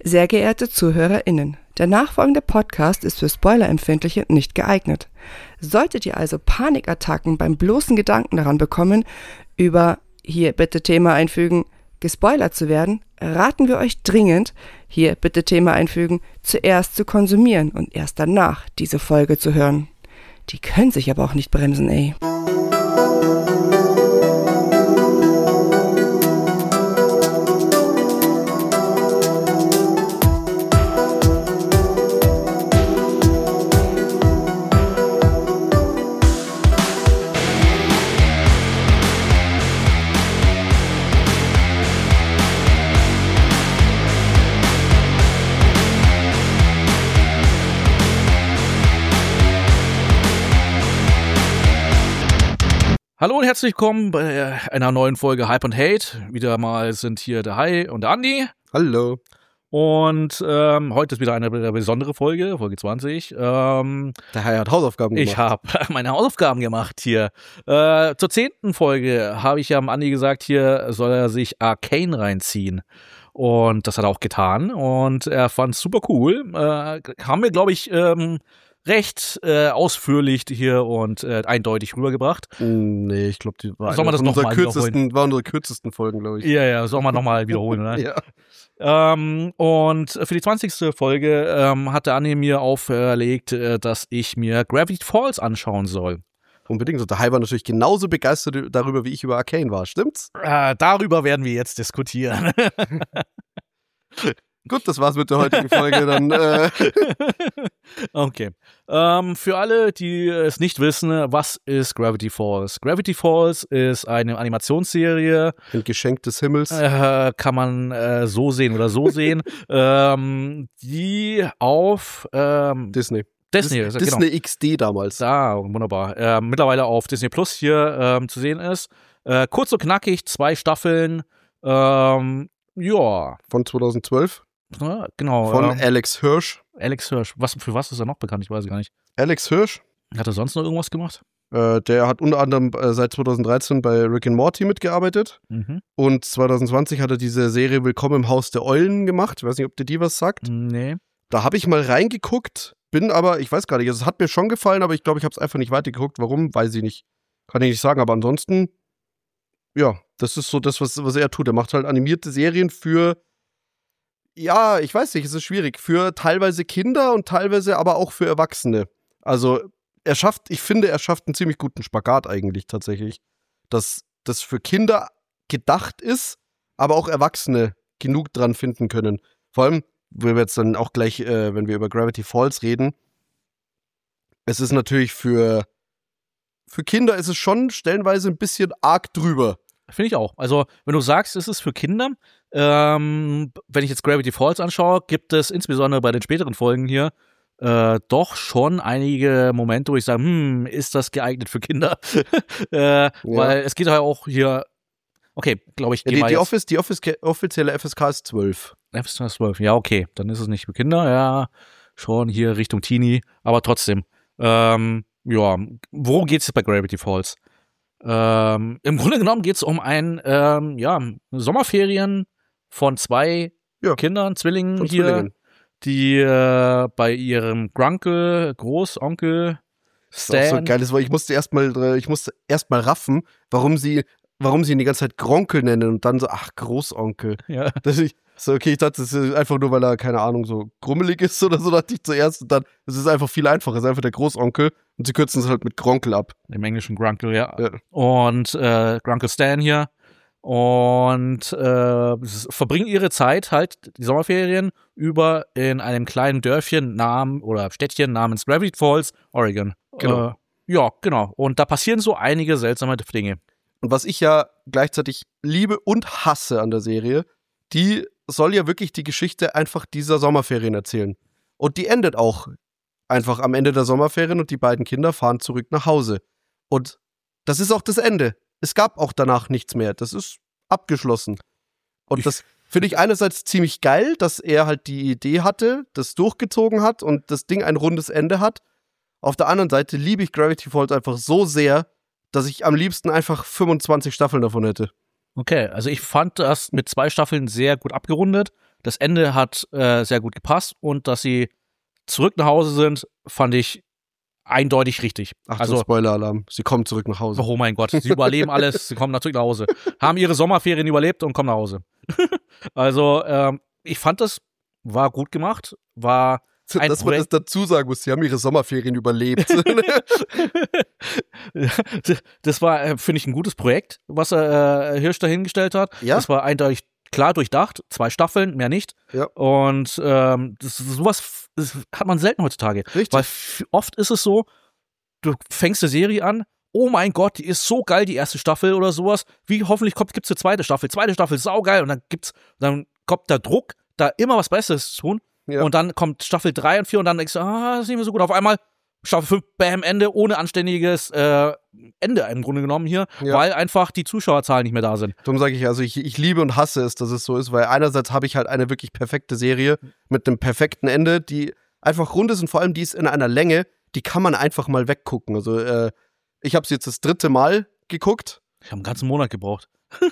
Sehr geehrte ZuhörerInnen, der nachfolgende Podcast ist für Spoilerempfindliche nicht geeignet. Solltet ihr also Panikattacken beim bloßen Gedanken daran bekommen, über, hier bitte Thema einfügen, gespoilert zu werden, raten wir euch dringend, hier bitte Thema einfügen, zuerst zu konsumieren und erst danach diese Folge zu hören. Die können sich aber auch nicht bremsen, ey. Hallo und herzlich willkommen bei einer neuen Folge Hype und Hate. Wieder mal sind hier der Hai und der Andi. Hallo. Und heute ist wieder eine besondere Folge, Folge 20. Der Hai hat Hausaufgaben gemacht. Ich habe meine Hausaufgaben gemacht hier. Zur 10. Folge habe ich ja am Andi gesagt, hier soll er sich Arcane reinziehen. Und das hat er auch getan. Und er fand es super cool. Haben wir, glaube ich, recht ausführlich hier und eindeutig rübergebracht. Nee, ich glaube, die war unsere kürzesten Folgen, glaube ich. Ja, soll man nochmal wiederholen, oder? Ja. Und für die 20. Folge hat der Andi mir auferlegt, dass ich mir Gravity Falls anschauen soll. Unbedingt. Und der Hai war natürlich genauso begeistert darüber, wie ich über Arcane war. Stimmt's? Darüber werden wir jetzt diskutieren. Gut, das war's mit der heutigen Folge. Dann. Okay. Für alle, die es nicht wissen, was ist Gravity Falls? Gravity Falls ist eine Animationsserie. Ein Geschenk des Himmels. Kann man so sehen oder so sehen. Die auf Disney. Disney XD damals. Wunderbar. Mittlerweile auf Disney Plus hier zu sehen ist. Kurz und knackig, 2 Staffeln. Von 2012. Ja, genau. Von Alex Hirsch. Für was ist er noch bekannt? Ich weiß gar nicht. Alex Hirsch. Hat er sonst noch irgendwas gemacht? Der hat unter anderem seit 2013 bei Rick and Morty mitgearbeitet. Mhm. Und 2020 hat er diese Serie Willkommen im Haus der Eulen gemacht. Ich weiß nicht, ob dir die was sagt. Nee. Da habe ich mal reingeguckt, bin aber, ich weiß gar nicht, also es hat mir schon gefallen, aber ich glaube, ich habe es einfach nicht weitergeguckt. Warum? Weiß ich nicht. Kann ich nicht sagen, aber ansonsten, ja, das ist so das, was er tut. Er macht halt animierte Serien für, ja, ich weiß nicht, es ist schwierig, für teilweise Kinder und teilweise aber auch für Erwachsene. Also ich finde, er schafft einen ziemlich guten Spagat eigentlich tatsächlich, dass das für Kinder gedacht ist, aber auch Erwachsene genug dran finden können. Vor allem, wenn wir jetzt dann auch gleich, wenn wir über Gravity Falls reden, es ist natürlich für Kinder ist es schon stellenweise ein bisschen arg drüber. Finde ich auch. Also, wenn du sagst, es ist für Kinder, wenn ich jetzt Gravity Falls anschaue, gibt es insbesondere bei den späteren Folgen hier doch schon einige Momente, wo ich sage, ist das geeignet für Kinder? Weil es geht ja auch hier, okay, glaube ich, die offizielle FSK ist 12. FSK ist 12, ja, okay, dann ist es nicht für Kinder, ja, schon hier Richtung Teenie, aber trotzdem, worum geht es jetzt bei Gravity Falls? Im Grunde genommen geht es um Sommerferien von 2 Kindern, Zwillingen hier, die bei ihrem Großonkel Stan. Das ist auch so geil, weil ich musste erst mal raffen, warum sie ihn die ganze Zeit Gronkel nennen und dann so, Großonkel. Ja. Ich dachte, das ist einfach nur, weil er, keine Ahnung, so grummelig ist oder so, dachte ich zuerst. Und dann, es ist einfach viel einfacher, es ist einfach der Großonkel und sie kürzen es halt mit Gronkel ab. Im Englischen Grunkel, ja. Und Grunkel Stan hier. Und verbringen ihre Zeit halt, die Sommerferien, über in einem kleinen Städtchen namens Gravity Falls, Oregon. Genau. Genau. Und da passieren so einige seltsame Dinge. Und was ich ja gleichzeitig liebe und hasse an der Serie, die soll ja wirklich die Geschichte einfach dieser Sommerferien erzählen. Und die endet auch einfach am Ende der Sommerferien und die beiden Kinder fahren zurück nach Hause. Und das ist auch das Ende. Es gab auch danach nichts mehr. Das ist abgeschlossen. Und das finde ich einerseits ziemlich geil, dass er halt die Idee hatte, das durchgezogen hat und das Ding ein rundes Ende hat. Auf der anderen Seite liebe ich Gravity Falls einfach so sehr, dass ich am liebsten einfach 25 Staffeln davon hätte. Okay, also ich fand das mit 2 Staffeln sehr gut abgerundet. Das Ende hat sehr gut gepasst und dass sie zurück nach Hause sind, fand ich eindeutig richtig. Achtung, Spoiler-Alarm. Sie kommen zurück nach Hause. Oh mein Gott, sie überleben alles, sie kommen natürlich nach Hause. Haben ihre Sommerferien überlebt und kommen nach Hause. Also, ich fand das war gut gemacht, war ein dass man das dazu sagen muss, sie haben ihre Sommerferien überlebt. Das war, finde ich, ein gutes Projekt, was Hirsch dahingestellt hat. Ja. Das war eindeutig klar durchdacht, 2 Staffeln, mehr nicht. Ja. Und sowas hat man selten heutzutage. Richtig. Weil oft ist es so, du fängst eine Serie an, oh mein Gott, die ist so geil, die erste Staffel oder sowas. Wie hoffentlich gibt's eine zweite Staffel. Zweite Staffel ist saugeil. Und dann kommt der Druck, da immer was Besseres zu tun. Ja. Und dann kommt Staffel 3 und 4 und dann denkst du, das ist nicht mehr so gut. Auf einmal Staffel 5, bam, Ende, ohne anständiges Ende im Grunde genommen hier, Ja. weil einfach die Zuschauerzahlen nicht mehr da sind. Darum sage ich, also ich liebe und hasse es, dass es so ist, weil einerseits habe ich halt eine wirklich perfekte Serie mit einem perfekten Ende, die einfach rund ist und vor allem die ist in einer Länge, die kann man einfach mal weggucken. Also ich habe es jetzt das 3. Mal geguckt. Ich habe einen ganzen Monat gebraucht.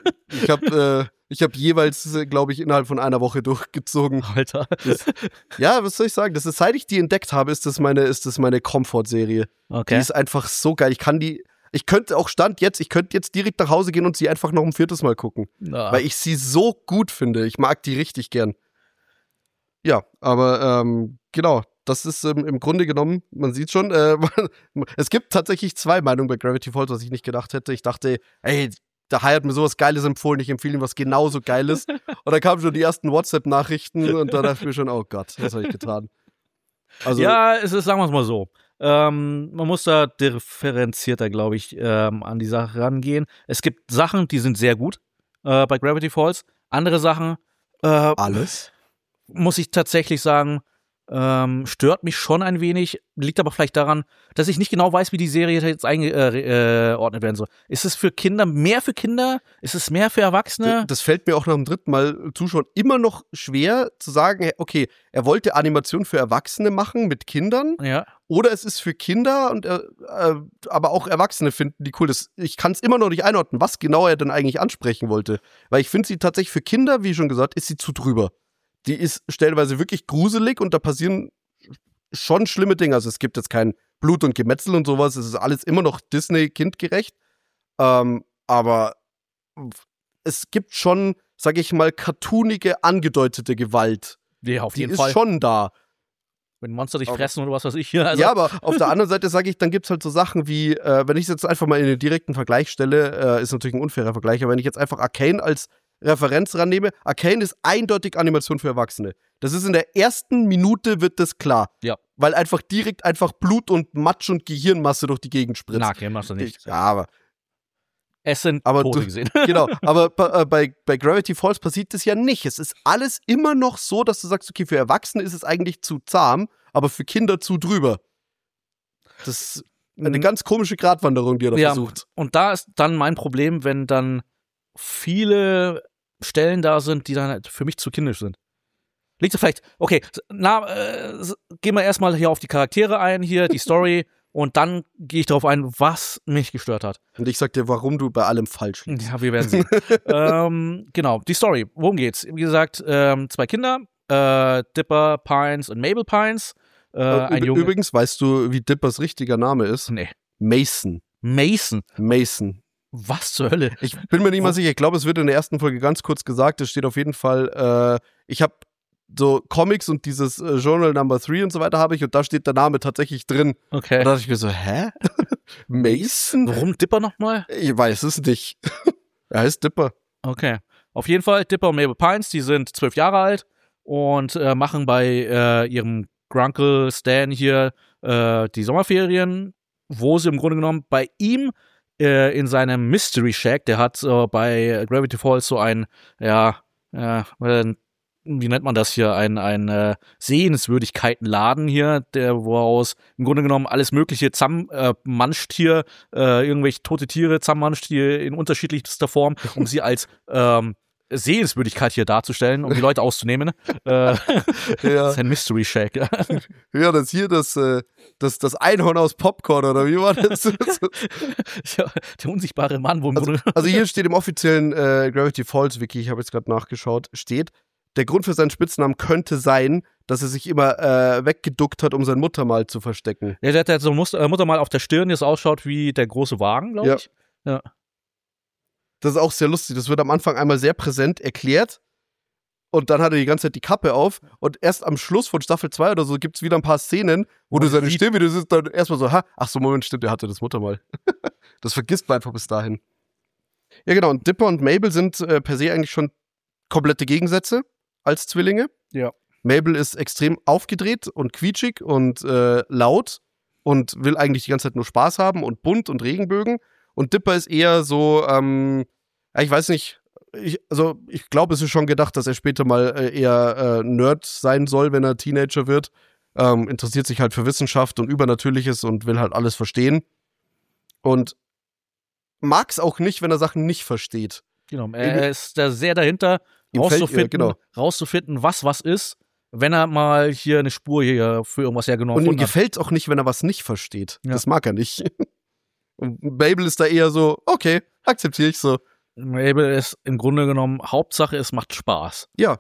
Ich hab jeweils, glaube ich, innerhalb von einer Woche durchgezogen. Alter. Ja, was soll ich sagen? Das ist, seit ich die entdeckt habe, ist das meine Komfortserie. Okay. Die ist einfach so geil. Ich könnte jetzt direkt nach Hause gehen und sie einfach noch ein 4. Mal gucken. Ja. Weil ich sie so gut finde. Ich mag die richtig gern. Ja, aber genau, das ist im Grunde genommen, man sieht schon, es gibt tatsächlich 2 Meinungen bei Gravity Falls, was ich nicht gedacht hätte. Ich dachte, ey, der Hai hat mir sowas Geiles empfohlen, ich empfehle ihm was genauso Geiles. Und dann kamen schon die ersten WhatsApp-Nachrichten und da dachte ich mir schon, oh Gott, was habe ich getan? Also, ja, es ist, sagen wir es mal so. Man muss da differenzierter, glaube ich, an die Sache rangehen. Es gibt Sachen, die sind sehr gut bei Gravity Falls. Andere Sachen, alles? muss ich tatsächlich sagen, stört mich schon ein wenig, liegt aber vielleicht daran, dass ich nicht genau weiß, wie die Serie jetzt eingeordnet werden soll. Ist es für Kinder mehr für Kinder? Ist es mehr für Erwachsene? Das fällt mir auch nach dem 3. Mal zuschauen immer noch schwer zu sagen, okay, er wollte Animation für Erwachsene machen mit Kindern Ja. oder es ist für Kinder und aber auch Erwachsene finden die cool. Ich kann es immer noch nicht einordnen, was genau er denn eigentlich ansprechen wollte. Weil ich finde sie tatsächlich für Kinder, wie schon gesagt, ist sie zu drüber. Die ist stellenweise wirklich gruselig und da passieren schon schlimme Dinge. Also es gibt jetzt kein Blut und Gemetzel und sowas. Es ist alles immer noch Disney-kindgerecht. Aber es gibt schon, sag ich mal, cartoonige, angedeutete Gewalt. Ja, auf Die jeden ist Fall. schon da. Wenn Monster dich fressen oder was weiß ich hier. Also, Ja, aber auf der anderen Seite sage ich, dann gibt es halt so Sachen wie, wenn ich es jetzt einfach mal in den direkten Vergleich stelle, ist natürlich ein unfairer Vergleich, aber wenn ich jetzt einfach Arcane als Referenz rannehme, Arcane ist eindeutig Animation für Erwachsene. Das ist in der ersten Minute wird das klar. Ja. Weil einfach direkt einfach Blut und Matsch und Gehirnmasse durch die Gegend spritzt. Na, okay, machst du nicht. Ja, aber Es sind Aber Tote du- gesehen. genau, aber bei Gravity Falls passiert das ja nicht. Es ist alles immer noch so, dass du sagst, okay, für Erwachsene ist es eigentlich zu zahm, aber für Kinder zu drüber. Das ist eine ganz komische Gratwanderung, die er da Ja, versucht. und da ist dann mein Problem, wenn dann viele Stellen da sind, die dann halt für mich zu kindisch sind. Liegt es vielleicht, okay, gehen wir erstmal hier auf die Charaktere ein, hier, die Story, und dann gehe ich darauf ein, was mich gestört hat. Und ich sag dir, warum du bei allem falsch liegst. Ja, wir werden sehen. Genau, die Story, worum geht's? Wie gesagt, 2 Kinder, Dipper Pines und Mabel Pines. Ein Junge. Übrigens, weißt du, wie Dippers richtiger Name ist? Nee. Mason. Mason. Was zur Hölle? Ich bin mir nicht mal sicher. Ich glaube, es wird in der ersten Folge ganz kurz gesagt. Es steht auf jeden Fall, ich habe so Comics und dieses Journal Number 3 und so weiter habe ich und da steht der Name tatsächlich drin. Okay. Da dachte ich mir so, hä? Mason? Warum Dipper nochmal? Ich weiß es nicht. Er heißt Dipper. Okay. Auf jeden Fall, Dipper und Mabel Pines, die sind 12 Jahre alt und machen bei ihrem Grunkle Stan hier die Sommerferien, wo sie im Grunde genommen bei ihm in seinem Mystery Shack, der hat bei Gravity Falls so ein, wie nennt man das hier, ein Sehenswürdigkeitenladen hier, woraus im Grunde genommen alles Mögliche zusammenmanscht hier, irgendwelche tote Tiere zusammenmanscht hier in unterschiedlichster Form, um sie als Sehenswürdigkeit hier darzustellen, um die Leute auszunehmen. Das Ja, ist ein Mystery Shack. ja, das hier, das Einhorn aus Popcorn, oder wie war das? Ja, der unsichtbare Mann, wo im Grunde Also hier steht im offiziellen Gravity Falls Wiki, ich habe jetzt gerade nachgeschaut, steht, der Grund für seinen Spitznamen könnte sein, dass er sich immer weggeduckt hat, um sein Muttermal zu verstecken. Ja, der hat halt so ein Muttermal auf der Stirn, das ausschaut wie der große Wagen, glaube ich. Ja. Das ist auch sehr lustig. Das wird am Anfang einmal sehr präsent erklärt. Und dann hat er die ganze Zeit die Kappe auf. Und erst am Schluss von Staffel 2 oder so gibt es wieder ein paar Szenen, wo du seine Stimme, du siehst dann erstmal so, ach so, Moment, stimmt, der hatte das Muttermal. Das vergisst man einfach bis dahin. Ja, genau. Und Dipper und Mabel sind per se eigentlich schon komplette Gegensätze als Zwillinge. Ja. Mabel ist extrem aufgedreht und quietschig und laut und will eigentlich die ganze Zeit nur Spaß haben und bunt und Regenbögen. Und Dipper ist eher so, ich weiß nicht, ich glaube, es ist schon gedacht, dass er später mal eher Nerd sein soll, wenn er Teenager wird. Interessiert sich halt für Wissenschaft und Übernatürliches und will halt alles verstehen. Und mag es auch nicht, wenn er Sachen nicht versteht. Genau, er ist da sehr dahinter, rauszufinden, was ist, wenn er mal hier eine Spur hier für irgendwas hergenommen hat. Und ihm gefällt es auch nicht, wenn er was nicht versteht. Ja. Das mag er nicht. Und Mabel ist da eher so, okay, akzeptiere ich so. Mabel ist im Grunde genommen, Hauptsache, es macht Spaß. Ja.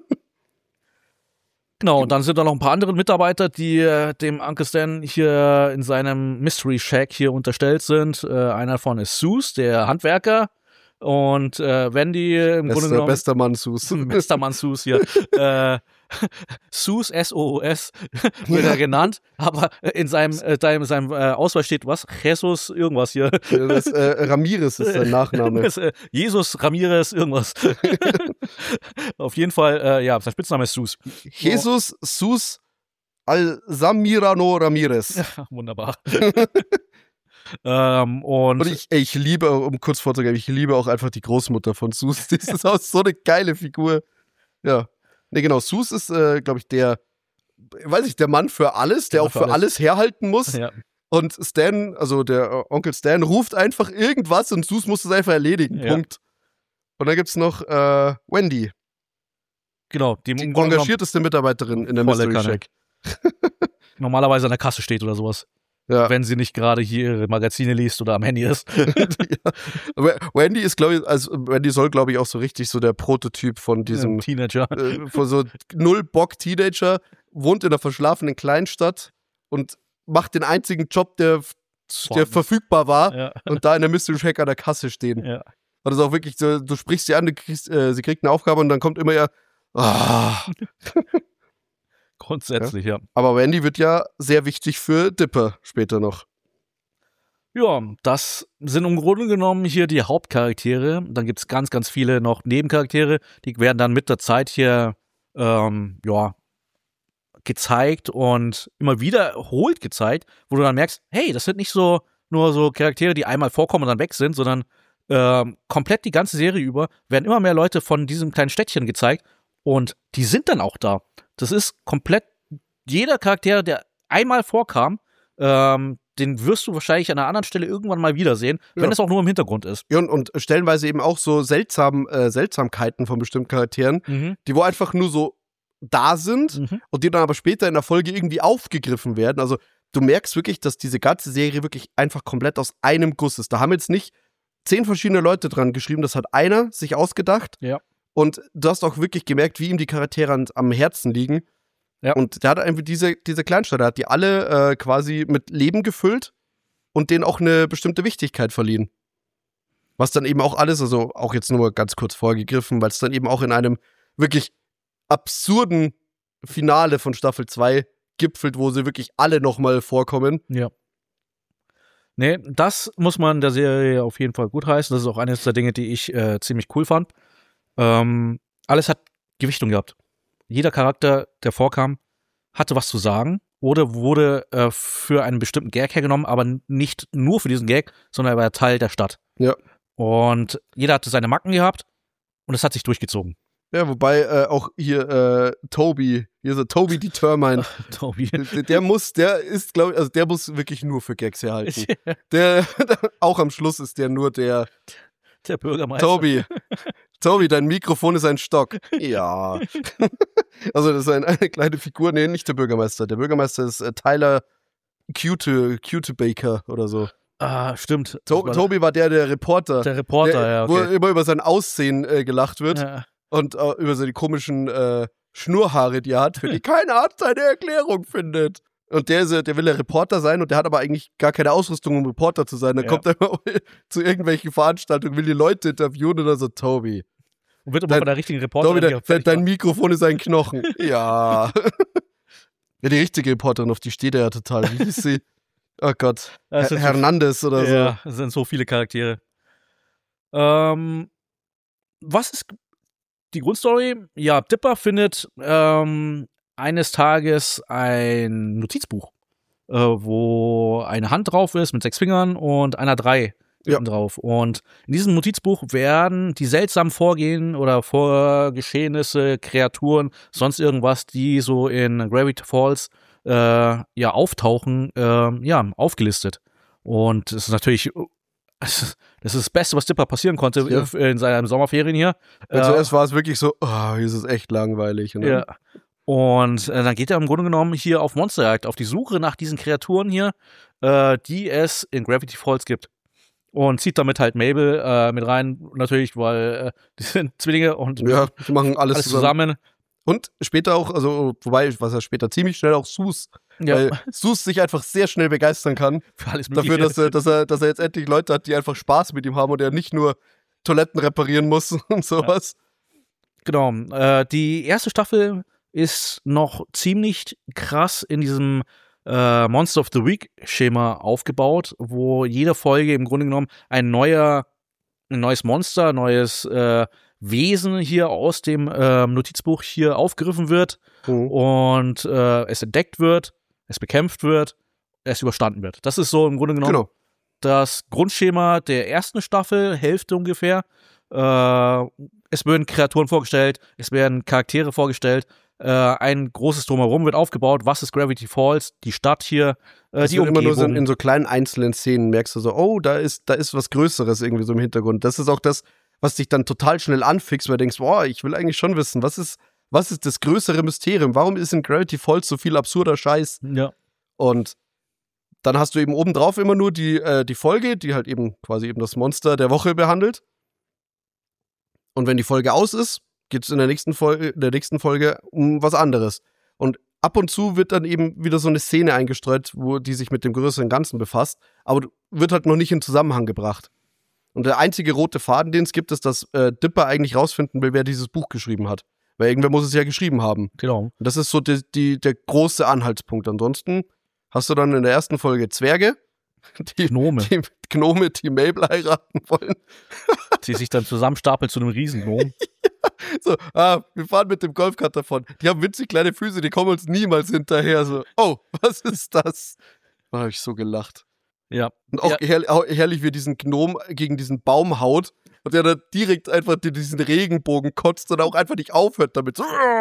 Genau, und dann sind da noch ein paar andere Mitarbeiter, die dem Uncle Stan hier in seinem Mystery Shack hier unterstellt sind. Einer davon ist Sus, der Handwerker. Und Wendy im Grunde genommen. Bester Mann Sus. Bester Mann Sus hier. Sus, S-O-O-S, wird er genannt, aber in seinem Ausweis steht was? Jesus irgendwas hier. Ramirez ist sein Nachname. Jesus Ramirez irgendwas. Auf jeden Fall, sein Spitzname ist Sus. Jesus Sus Alzamirano Ramirez. Ja, wunderbar. Und ich liebe, um kurz vorzugeben, ich liebe auch einfach die Großmutter von Sus. Das ist auch so eine geile Figur. Ja. Ne, genau, Sus ist, glaube ich, der Mann für alles, der auch für alles herhalten muss. Ja. Und Stan, also der Onkel Stan, ruft einfach irgendwas und Sus muss es einfach erledigen. Ja. Punkt. Und dann gibt's noch Wendy. Genau, die engagierteste Mitarbeiterin in der Mystery Shack. Normalerweise an der Kasse steht oder sowas. Ja. Wenn sie nicht gerade hier ihre Magazine liest oder am Handy ist. Ja. Wendy ist, Wendy soll, glaube ich, auch so richtig so der Prototyp von diesem Teenager. Von so Null-Bock-Teenager, wohnt in einer verschlafenen Kleinstadt und macht den einzigen Job, der verfügbar war, und da in der Mystery Shack an der Kasse stehen. Ja. Und das ist auch wirklich so, du sprichst sie an, sie kriegt eine Aufgabe und dann kommt immer ja. Grundsätzlich, ja. Aber Wendy wird ja sehr wichtig für Dipper später noch. Ja, das sind im Grunde genommen hier die Hauptcharaktere. Dann gibt es ganz, ganz viele noch Nebencharaktere. Die werden dann mit der Zeit hier gezeigt und immer wiederholt gezeigt, wo du dann merkst, hey, das sind nicht so nur so Charaktere, die einmal vorkommen und dann weg sind, sondern komplett die ganze Serie über werden immer mehr Leute von diesem kleinen Städtchen gezeigt und die sind dann auch da. Das ist komplett jeder Charakter, der einmal vorkam, den wirst du wahrscheinlich an einer anderen Stelle irgendwann mal wiedersehen, wenn es auch nur im Hintergrund ist. Ja, und stellenweise eben auch so Seltsamkeiten von bestimmten Charakteren, die wo einfach nur so da sind und die dann aber später in der Folge irgendwie aufgegriffen werden. Also du merkst wirklich, dass diese ganze Serie wirklich einfach komplett aus einem Guss ist. Da haben jetzt nicht 10 verschiedene Leute dran geschrieben, das hat einer sich ausgedacht. Ja. Und du hast auch wirklich gemerkt, wie ihm die Charaktere am Herzen liegen. Ja. Und der hat einfach diese Kleinstadt, der hat die alle quasi mit Leben gefüllt und denen auch eine bestimmte Wichtigkeit verliehen. Was dann eben auch alles, also auch jetzt nur ganz kurz vorgegriffen, weil es dann eben auch in einem wirklich absurden Finale von Staffel 2 gipfelt, wo sie wirklich alle nochmal vorkommen. Ja. Nee, das muss man der Serie auf jeden Fall gutheißen. Das ist auch eines der Dinge, die ich ziemlich cool fand. Alles hat Gewichtung gehabt. Jeder Charakter, der vorkam, hatte was zu sagen oder wurde für einen bestimmten Gag hergenommen, aber nicht nur für diesen Gag, sondern er war Teil der Stadt. Ja. Und jeder hatte seine Macken gehabt und es hat sich durchgezogen. Ja, wobei auch hier Toby Determined. Toby. Der muss wirklich nur für Gags herhalten. Der auch am Schluss ist der nur der Bürgermeister. Toby, dein Mikrofon ist ein Stock. Ja. Also das ist eine kleine Figur. Nee, nicht der Bürgermeister. Der Bürgermeister ist Tyler Cute Baker oder so. Ah, stimmt. Toby war der Reporter. Der Reporter, ja, okay. Wo immer über sein Aussehen gelacht wird. Ja. und über so die komischen Schnurrhaare, die er hat, für die kein Arzt eine Erklärung findet. Und der will ja Reporter sein und der hat aber eigentlich gar keine Ausrüstung, um Reporter zu sein. Dann kommt er immer zu irgendwelchen Veranstaltungen, will die Leute interviewen oder so, Tobi. Und wird aber von der richtigen Reporterin. Tobi, dein Mikrofon ist ein Knochen. Ja. Ja, die richtige Reporterin, auf die steht er ja total. Wie hieß sie? Oh Gott. Hernandez oder so. Ja, es sind so viele Charaktere. Was ist die Grundstory? Ja, Dipper findet eines Tages ein Notizbuch, wo eine Hand drauf ist mit 6 Fingern und einer 3 drauf. Und in diesem Notizbuch werden die seltsamen Vorgehen oder Vorgeschehnisse, Kreaturen, sonst irgendwas, die so in Gravity Falls auftauchen, aufgelistet. Und das ist natürlich das ist das Beste, was Dipper passieren konnte in seinen Sommerferien hier. Zuerst war es wirklich so, hier ist es echt langweilig. Ja. Und dann geht er im Grunde genommen hier auf Monsterjagd, auf die Suche nach diesen Kreaturen hier, die es in Gravity Falls gibt. Und zieht damit halt Mabel mit rein, natürlich, weil die sind Zwillinge und die machen alles zusammen. Und später auch, also wobei, was er später ziemlich schnell auch Sus, weil Sus sich einfach sehr schnell begeistern kann für alles Mögliche. Dafür, dass er jetzt endlich Leute hat, die einfach Spaß mit ihm haben und er nicht nur Toiletten reparieren muss und sowas. Ja. Genau. Die erste Staffel ist noch ziemlich krass in diesem Monster of the Week-Schema aufgebaut, wo jede Folge im Grunde genommen ein neues Monster, neues Wesen hier aus dem Notizbuch hier aufgegriffen wird und es entdeckt wird, es bekämpft wird, es überstanden wird. Das ist so im Grunde genommen das Grundschema der ersten Staffel, Hälfte ungefähr. Es werden Kreaturen vorgestellt, es werden Charaktere vorgestellt, ein großes Drumherum wird aufgebaut. Was ist Gravity Falls? Die Stadt hier, die Umgebung. Immer nur so in so kleinen einzelnen Szenen merkst du so, da ist was Größeres irgendwie so im Hintergrund. Das ist auch das, was dich dann total schnell anfixt, weil du denkst, ich will eigentlich schon wissen, was ist das größere Mysterium? Warum ist in Gravity Falls so viel absurder Scheiß? Ja. Und dann hast du eben obendrauf immer nur die Folge, die halt eben quasi eben das Monster der Woche behandelt. Und wenn die Folge aus ist, geht es in der nächsten Folge um was anderes. Und ab und zu wird dann eben wieder so eine Szene eingestreut, wo die sich mit dem größeren Ganzen befasst, aber wird halt noch nicht in Zusammenhang gebracht. Und der einzige rote Faden, den es gibt, ist, dass Dipper eigentlich rausfinden will, wer dieses Buch geschrieben hat. Weil irgendwer muss es ja geschrieben haben. Genau. Und das ist so der große Anhaltspunkt. Ansonsten hast du dann in der ersten Folge Zwerge, die Gnome, die Mabel heiraten wollen. Die sich dann zusammenstapeln zu einem Riesengnom. So, wir fahren mit dem Golfkart davon. Die haben winzig kleine Füße, die kommen uns niemals hinterher. So, was ist das? Da habe ich so gelacht. Ja. Und auch herrlich, wie diesen Gnom gegen diesen Baum haut und der dann direkt einfach diesen Regenbogen kotzt und auch einfach nicht aufhört damit. So.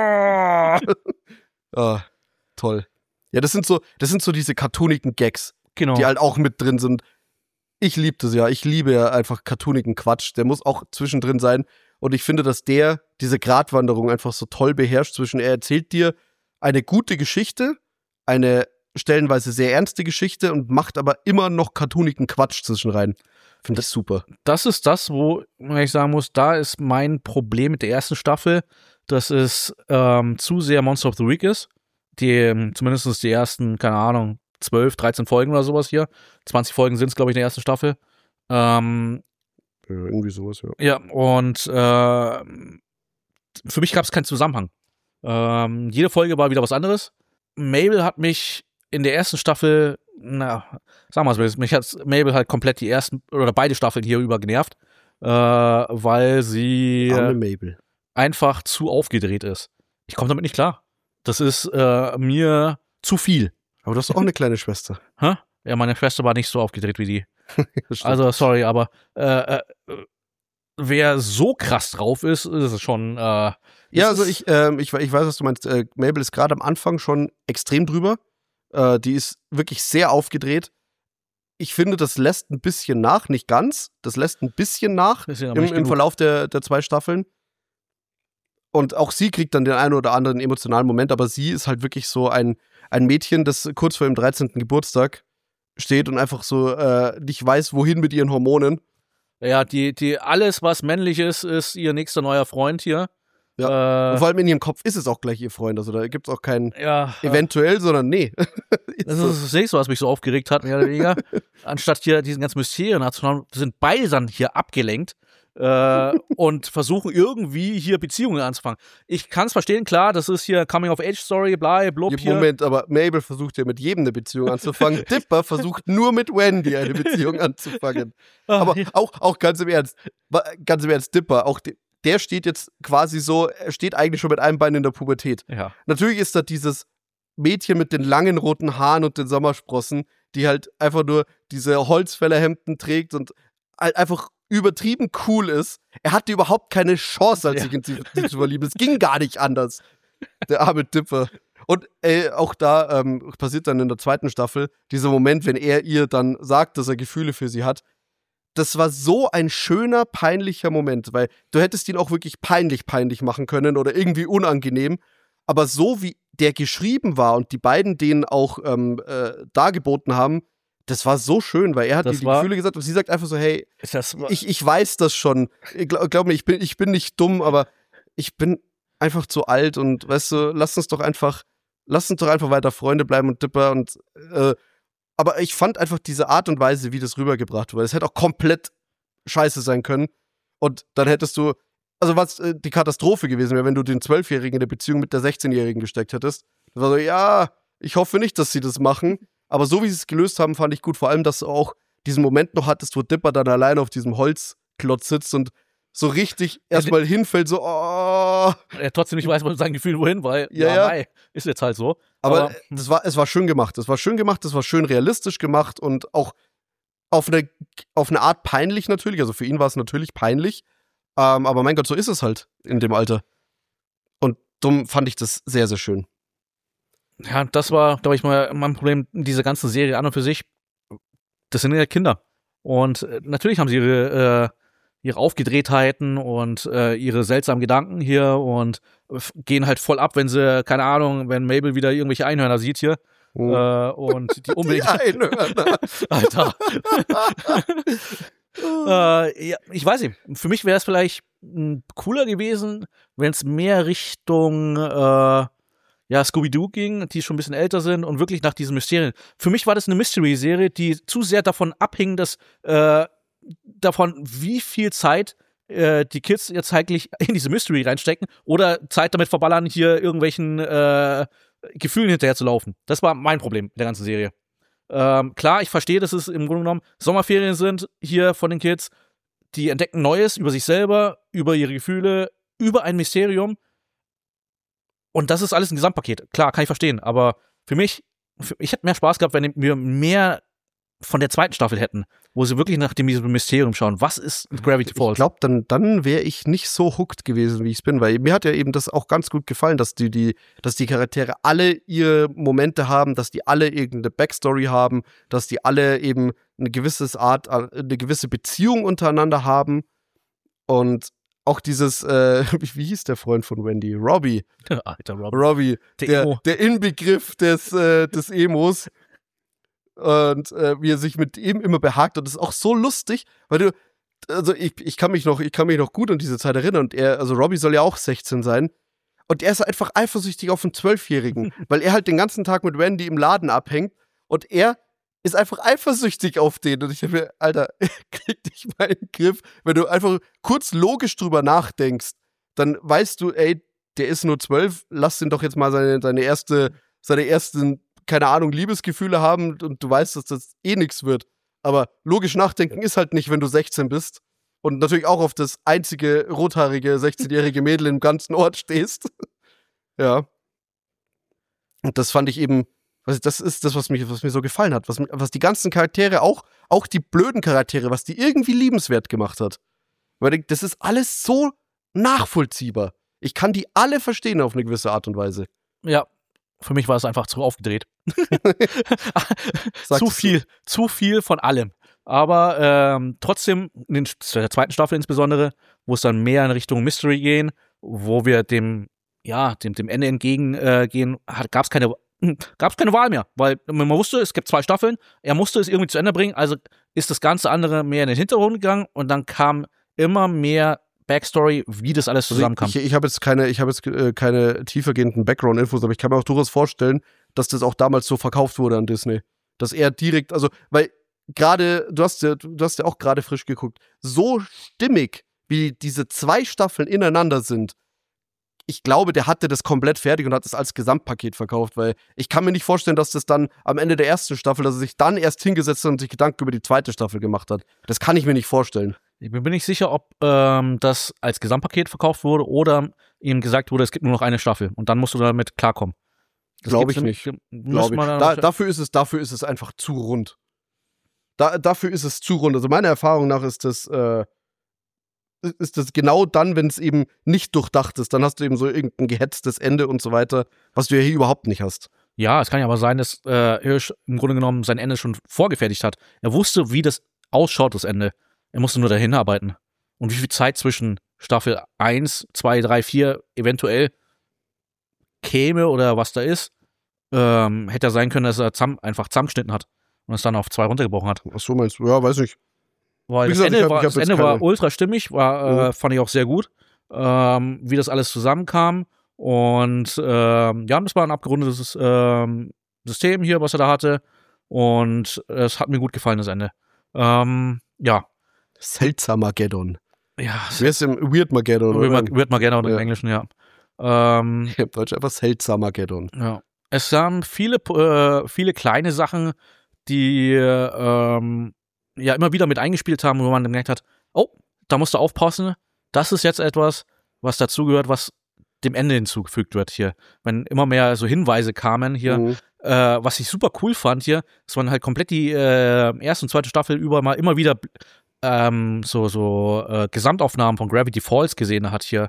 Toll. Ja, das sind so diese cartoonigen Gags, genau, die halt auch mit drin sind. Ich liebe das ja. Ich liebe ja einfach cartoonigen Quatsch. Der muss auch zwischendrin sein. Und ich finde, dass diese Gratwanderung einfach so toll beherrscht zwischen, er erzählt dir eine gute Geschichte, eine stellenweise sehr ernste Geschichte und macht aber immer noch cartoonigen Quatsch zwischen rein. Finde das super. Das ist das, wo ich sagen muss, da ist mein Problem mit der ersten Staffel, dass es zu sehr Monster of the Week ist. Zumindest die ersten, keine Ahnung, 12, 13 Folgen oder sowas hier. 20 Folgen sind es, glaube ich, in der ersten Staffel. Irgendwie sowas, ja. Ja, und für mich gab es keinen Zusammenhang. Jede Folge war wieder was anderes. Mabel hat mich in der ersten Staffel, sagen wir es mal, mich hat Mabel halt komplett die ersten oder beide Staffeln hier über genervt, weil sie Mabel einfach zu aufgedreht ist. Ich komme damit nicht klar. Das ist mir zu viel. Aber du hast auch eine kleine Schwester. Hä? Ja, meine Schwester war nicht so aufgedreht wie die. Also, sorry, aber wer so krass drauf ist es schon. Ja, also ich weiß, was du meinst. Mabel ist gerade am Anfang schon extrem drüber. Die ist wirklich sehr aufgedreht. Ich finde, das lässt ein bisschen nach, nicht ganz. Das lässt ein bisschen nach im Verlauf der 2 Staffeln. Und auch sie kriegt dann den einen oder anderen emotionalen Moment, aber sie ist halt wirklich so ein Mädchen, das kurz vor ihrem 13. Geburtstag steht und einfach so nicht weiß, wohin mit ihren Hormonen. Ja, die alles, was männlich ist ihr nächster neuer Freund hier. Ja. Und vor allem in ihrem Kopf ist es auch gleich ihr Freund. Also da gibt es auch kein eventuell, sondern nee. Das ist das nächste, was mich so aufgeregt hat, mehr oder weniger. Anstatt hier diesen ganzen Mysterien nachzuschauen, sind beide dann hier abgelenkt und versuchen irgendwie hier Beziehungen anzufangen. Ich kann es verstehen, klar, das ist hier Coming-of-Age-Story, blub hier. Moment, aber Mabel versucht ja mit jedem eine Beziehung anzufangen. Dipper versucht nur mit Wendy eine Beziehung anzufangen. Aber auch ganz im Ernst, Dipper, auch der steht jetzt quasi so, er steht eigentlich schon mit einem Bein in der Pubertät. Ja. Natürlich ist da dieses Mädchen mit den langen roten Haaren und den Sommersprossen, die halt einfach nur diese Holzfällerhemden trägt und halt einfach übertrieben cool ist. Er hatte überhaupt keine Chance, sich in sie zu verlieben. Es ging gar nicht anders. Der arme Dipper. Und auch da passiert dann in der zweiten Staffel dieser Moment, wenn er ihr dann sagt, dass er Gefühle für sie hat. Das war so ein schöner, peinlicher Moment, weil du hättest ihn auch wirklich peinlich machen können oder irgendwie unangenehm. Aber so wie der geschrieben war und die beiden den auch dargeboten haben, das war so schön, weil er hat die Gefühle gesagt und sie sagt einfach so, hey, ich weiß das schon. Glaub mir, ich bin nicht dumm, aber ich bin einfach zu alt und weißt du, lass uns doch einfach weiter Freunde bleiben und Dipper und aber ich fand einfach diese Art und Weise, wie das rübergebracht wurde. Es hätte auch komplett scheiße sein können. Und dann hättest du, also was die Katastrophe gewesen wäre, wenn du den 12-Jährigen in eine Beziehung mit der 16-Jährigen gesteckt hättest. Das war so, ja, ich hoffe nicht, dass sie das machen. Aber so wie sie es gelöst haben, fand ich gut. Vor allem, dass du auch diesen Moment noch hattest, wo Dipper dann alleine auf diesem Holzklotz sitzt und so richtig erstmal hinfällt, so, oh. Er trotzdem nicht weiß mit seinen Gefühlen wohin, weil, ist jetzt halt so. Aber es war schön gemacht. Es war schön realistisch gemacht und auch auf eine Art peinlich natürlich. Also für ihn war es natürlich peinlich. Aber mein Gott, so ist es halt in dem Alter. Und dumm fand ich das sehr, sehr schön. Ja, das war, glaube ich, mal mein Problem, diese ganze Serie an und für sich. Das sind ja Kinder. Und natürlich haben sie ihre Aufgedrehtheiten und ihre seltsamen Gedanken hier und gehen halt voll ab, wenn sie, keine Ahnung, wenn Mabel wieder irgendwelche Einhörner sieht hier. Und die unbedingt. Die Einhörner. Alter. Ja, ich weiß nicht. Für mich wäre es vielleicht cooler gewesen, wenn es mehr Richtung Scooby-Doo ging, die schon ein bisschen älter sind und wirklich nach diesen Mysterien. Für mich war das eine Mystery-Serie, die zu sehr davon abhing, dass davon, wie viel Zeit die Kids jetzt eigentlich in diese Mystery reinstecken oder Zeit damit verballern, hier irgendwelchen Gefühlen hinterher zu laufen. Das war mein Problem in der ganzen Serie. Klar, ich verstehe, dass es im Grunde genommen Sommerferien sind hier von den Kids. Die entdecken Neues über sich selber, über ihre Gefühle, über ein Mysterium. Und das ist alles ein Gesamtpaket. Klar, kann ich verstehen. Aber für mich, ich hätte mehr Spaß gehabt, wenn wir mehr von der zweiten Staffel hätten, wo sie wirklich nach dem Mysterium schauen. Was ist Gravity Falls? Ich glaube, dann wäre ich nicht so hooked gewesen, wie ich es bin, weil mir hat ja eben das auch ganz gut gefallen, dass die Charaktere alle ihre Momente haben, dass die alle irgendeine Backstory haben, dass die alle eben eine gewisse Beziehung untereinander haben und auch dieses, wie hieß der Freund von Wendy? Robbie. Alter, Robbie, der Inbegriff des Emos. Und wie er sich mit ihm immer behagt. Und das ist auch so lustig, weil ich kann mich noch gut an diese Zeit erinnern. Und Robbie soll ja auch 16 sein. Und er ist einfach eifersüchtig auf einen 12-Jährigen, weil er halt den ganzen Tag mit Wendy im Laden abhängt. Und er ist einfach eifersüchtig auf den. Und ich denke mir, Alter, krieg dich mal in den Griff. Wenn du einfach kurz logisch drüber nachdenkst, dann weißt du, ey, der ist nur 12, lass ihn doch jetzt mal seine ersten, keine Ahnung, Liebesgefühle haben und du weißt, dass das eh nichts wird. Aber logisch nachdenken ist halt nicht, wenn du 16 bist und natürlich auch auf das einzige rothaarige 16-jährige Mädel im ganzen Ort stehst. Ja. Und das fand ich eben, das ist das, was mir so gefallen hat. Was die ganzen Charaktere, auch die blöden Charaktere, was die irgendwie liebenswert gemacht hat. Weil das ist alles so nachvollziehbar. Ich kann die alle verstehen auf eine gewisse Art und Weise. Ja. Für mich war es einfach zu aufgedreht. Zu viel von allem. Aber trotzdem, in der zweiten Staffel insbesondere, wo es dann mehr in Richtung Mystery gehen, wo wir dem Ende entgegengehen, gab es keine Wahl mehr. Weil man wusste, es gibt 2 Staffeln, er musste es irgendwie zu Ende bringen, also ist das ganze andere mehr in den Hintergrund gegangen und dann kam immer mehr Backstory, wie das alles zusammenkam. Ich habe jetzt keine tiefergehenden Background-Infos, aber ich kann mir auch durchaus vorstellen, dass das auch damals so verkauft wurde an Disney. Dass er direkt, also, weil gerade, du hast ja auch gerade frisch geguckt, so stimmig, wie diese 2 Staffeln ineinander sind, ich glaube, der hatte das komplett fertig und hat es als Gesamtpaket verkauft, weil ich kann mir nicht vorstellen, dass das dann am Ende der ersten Staffel, dass er sich dann erst hingesetzt hat und sich Gedanken über die 2. Staffel gemacht hat. Das kann ich mir nicht vorstellen. Ich bin nicht sicher, ob das als Gesamtpaket verkauft wurde oder ihm gesagt wurde, es gibt nur noch eine Staffel und dann musst du damit klarkommen. Glaube ich nicht. Dafür ist es einfach zu rund. Dafür ist es zu rund. Also meiner Erfahrung nach ist das genau dann, wenn es eben nicht durchdacht ist. Dann hast du eben so irgendein gehetztes Ende und so weiter, was du ja hier überhaupt nicht hast. Ja, es kann ja aber sein, dass Hirsch im Grunde genommen sein Ende schon vorgefertigt hat. Er wusste, wie das ausschaut, das Ende. Er musste nur dahin arbeiten. Und wie viel Zeit zwischen Staffel 1, 2, 3, 4 eventuell käme oder was da ist, hätte ja sein können, dass er einfach zusammengeschnitten hat und es dann auf 2 runtergebrochen hat. Ach so, meinst du? Ja, weiß nicht. Weil das Ende war ultra stimmig, fand ich auch sehr gut, wie das alles zusammenkam. Und ja, das war ein abgerundetes System hier, was er da hatte. Und es hat mir gut gefallen, das Ende. Ja. Seltsamergeddon. Ja. Wer ist im Weirdmageddon? Weirdmageddon im Englischen, ja. Im Deutsch einfach Seltsamergeddon. Ja. Es waren viele kleine Sachen, die ja immer wieder mit eingespielt haben, wo man gemerkt hat, oh, da musst du aufpassen, das ist jetzt etwas, was dazugehört, was dem Ende hinzugefügt wird hier. Wenn immer mehr so Hinweise kamen hier, was ich super cool fand hier, dass man halt komplett die erste und zweite Staffel über mal immer wieder Gesamtaufnahmen von Gravity Falls gesehen hat hier.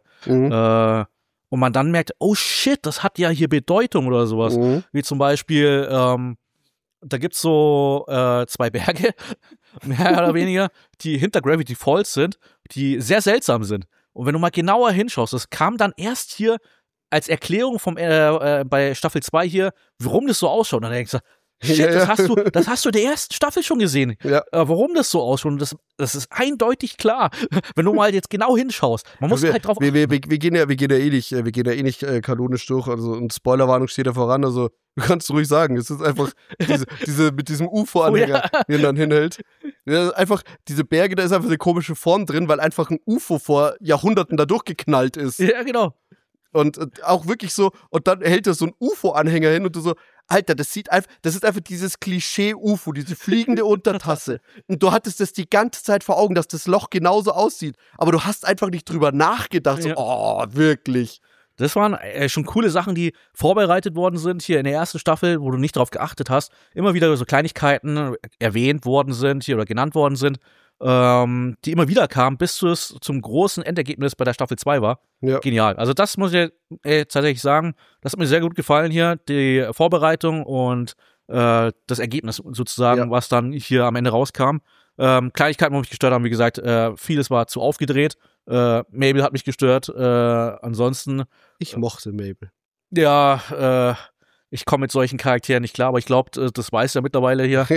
Und man dann merkt, oh shit, das hat ja hier Bedeutung oder sowas. Wie zum Beispiel, da gibt's so 2 Berge, mehr oder weniger, die hinter Gravity Falls sind, die sehr seltsam sind. Und wenn du mal genauer hinschaust, das kam dann erst hier als Erklärung bei Staffel 2 hier, warum das so ausschaut. Und dann denkst du, shit, das hast du der ersten Staffel schon gesehen. Ja. Warum das so ausschaut, das ist eindeutig klar. Wenn du mal jetzt genau hinschaust. Man muss halt drauf. Wir gehen ja eh nicht kanonisch durch. Also eine Spoilerwarnung steht da voran. Also du kannst ruhig sagen, es ist einfach diese mit diesem UFO-Anhänger, den dann hinhält. Ja, einfach diese Berge, da ist einfach eine komische Form drin, weil einfach ein UFO vor Jahrhunderten da durchgeknallt ist. Ja, genau. Und auch wirklich so, und dann hält er so einen UFO-Anhänger hin und du so, Alter, das ist einfach dieses Klischee-UFO, diese fliegende Untertasse. Und du hattest das die ganze Zeit vor Augen, dass das Loch genauso aussieht. Aber du hast einfach nicht drüber nachgedacht. So, oh, wirklich. Das waren schon coole Sachen, die vorbereitet worden sind hier in der ersten Staffel, wo du nicht drauf geachtet hast. Immer wieder so Kleinigkeiten erwähnt worden sind hier oder genannt worden sind, die immer wieder kamen, bis es zum großen Endergebnis bei der Staffel 2 war. Ja. Genial. Also das muss ich tatsächlich sagen, das hat mir sehr gut gefallen hier, die Vorbereitung und das Ergebnis sozusagen, was dann hier am Ende rauskam. Kleinigkeiten, wo mich gestört haben, wie gesagt, vieles war zu aufgedreht. Mabel hat mich gestört. Ansonsten. Ich mochte Mabel. Ja, ich komme mit solchen Charakteren nicht klar, aber ich glaube, das weiß er mittlerweile hier.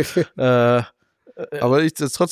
Aber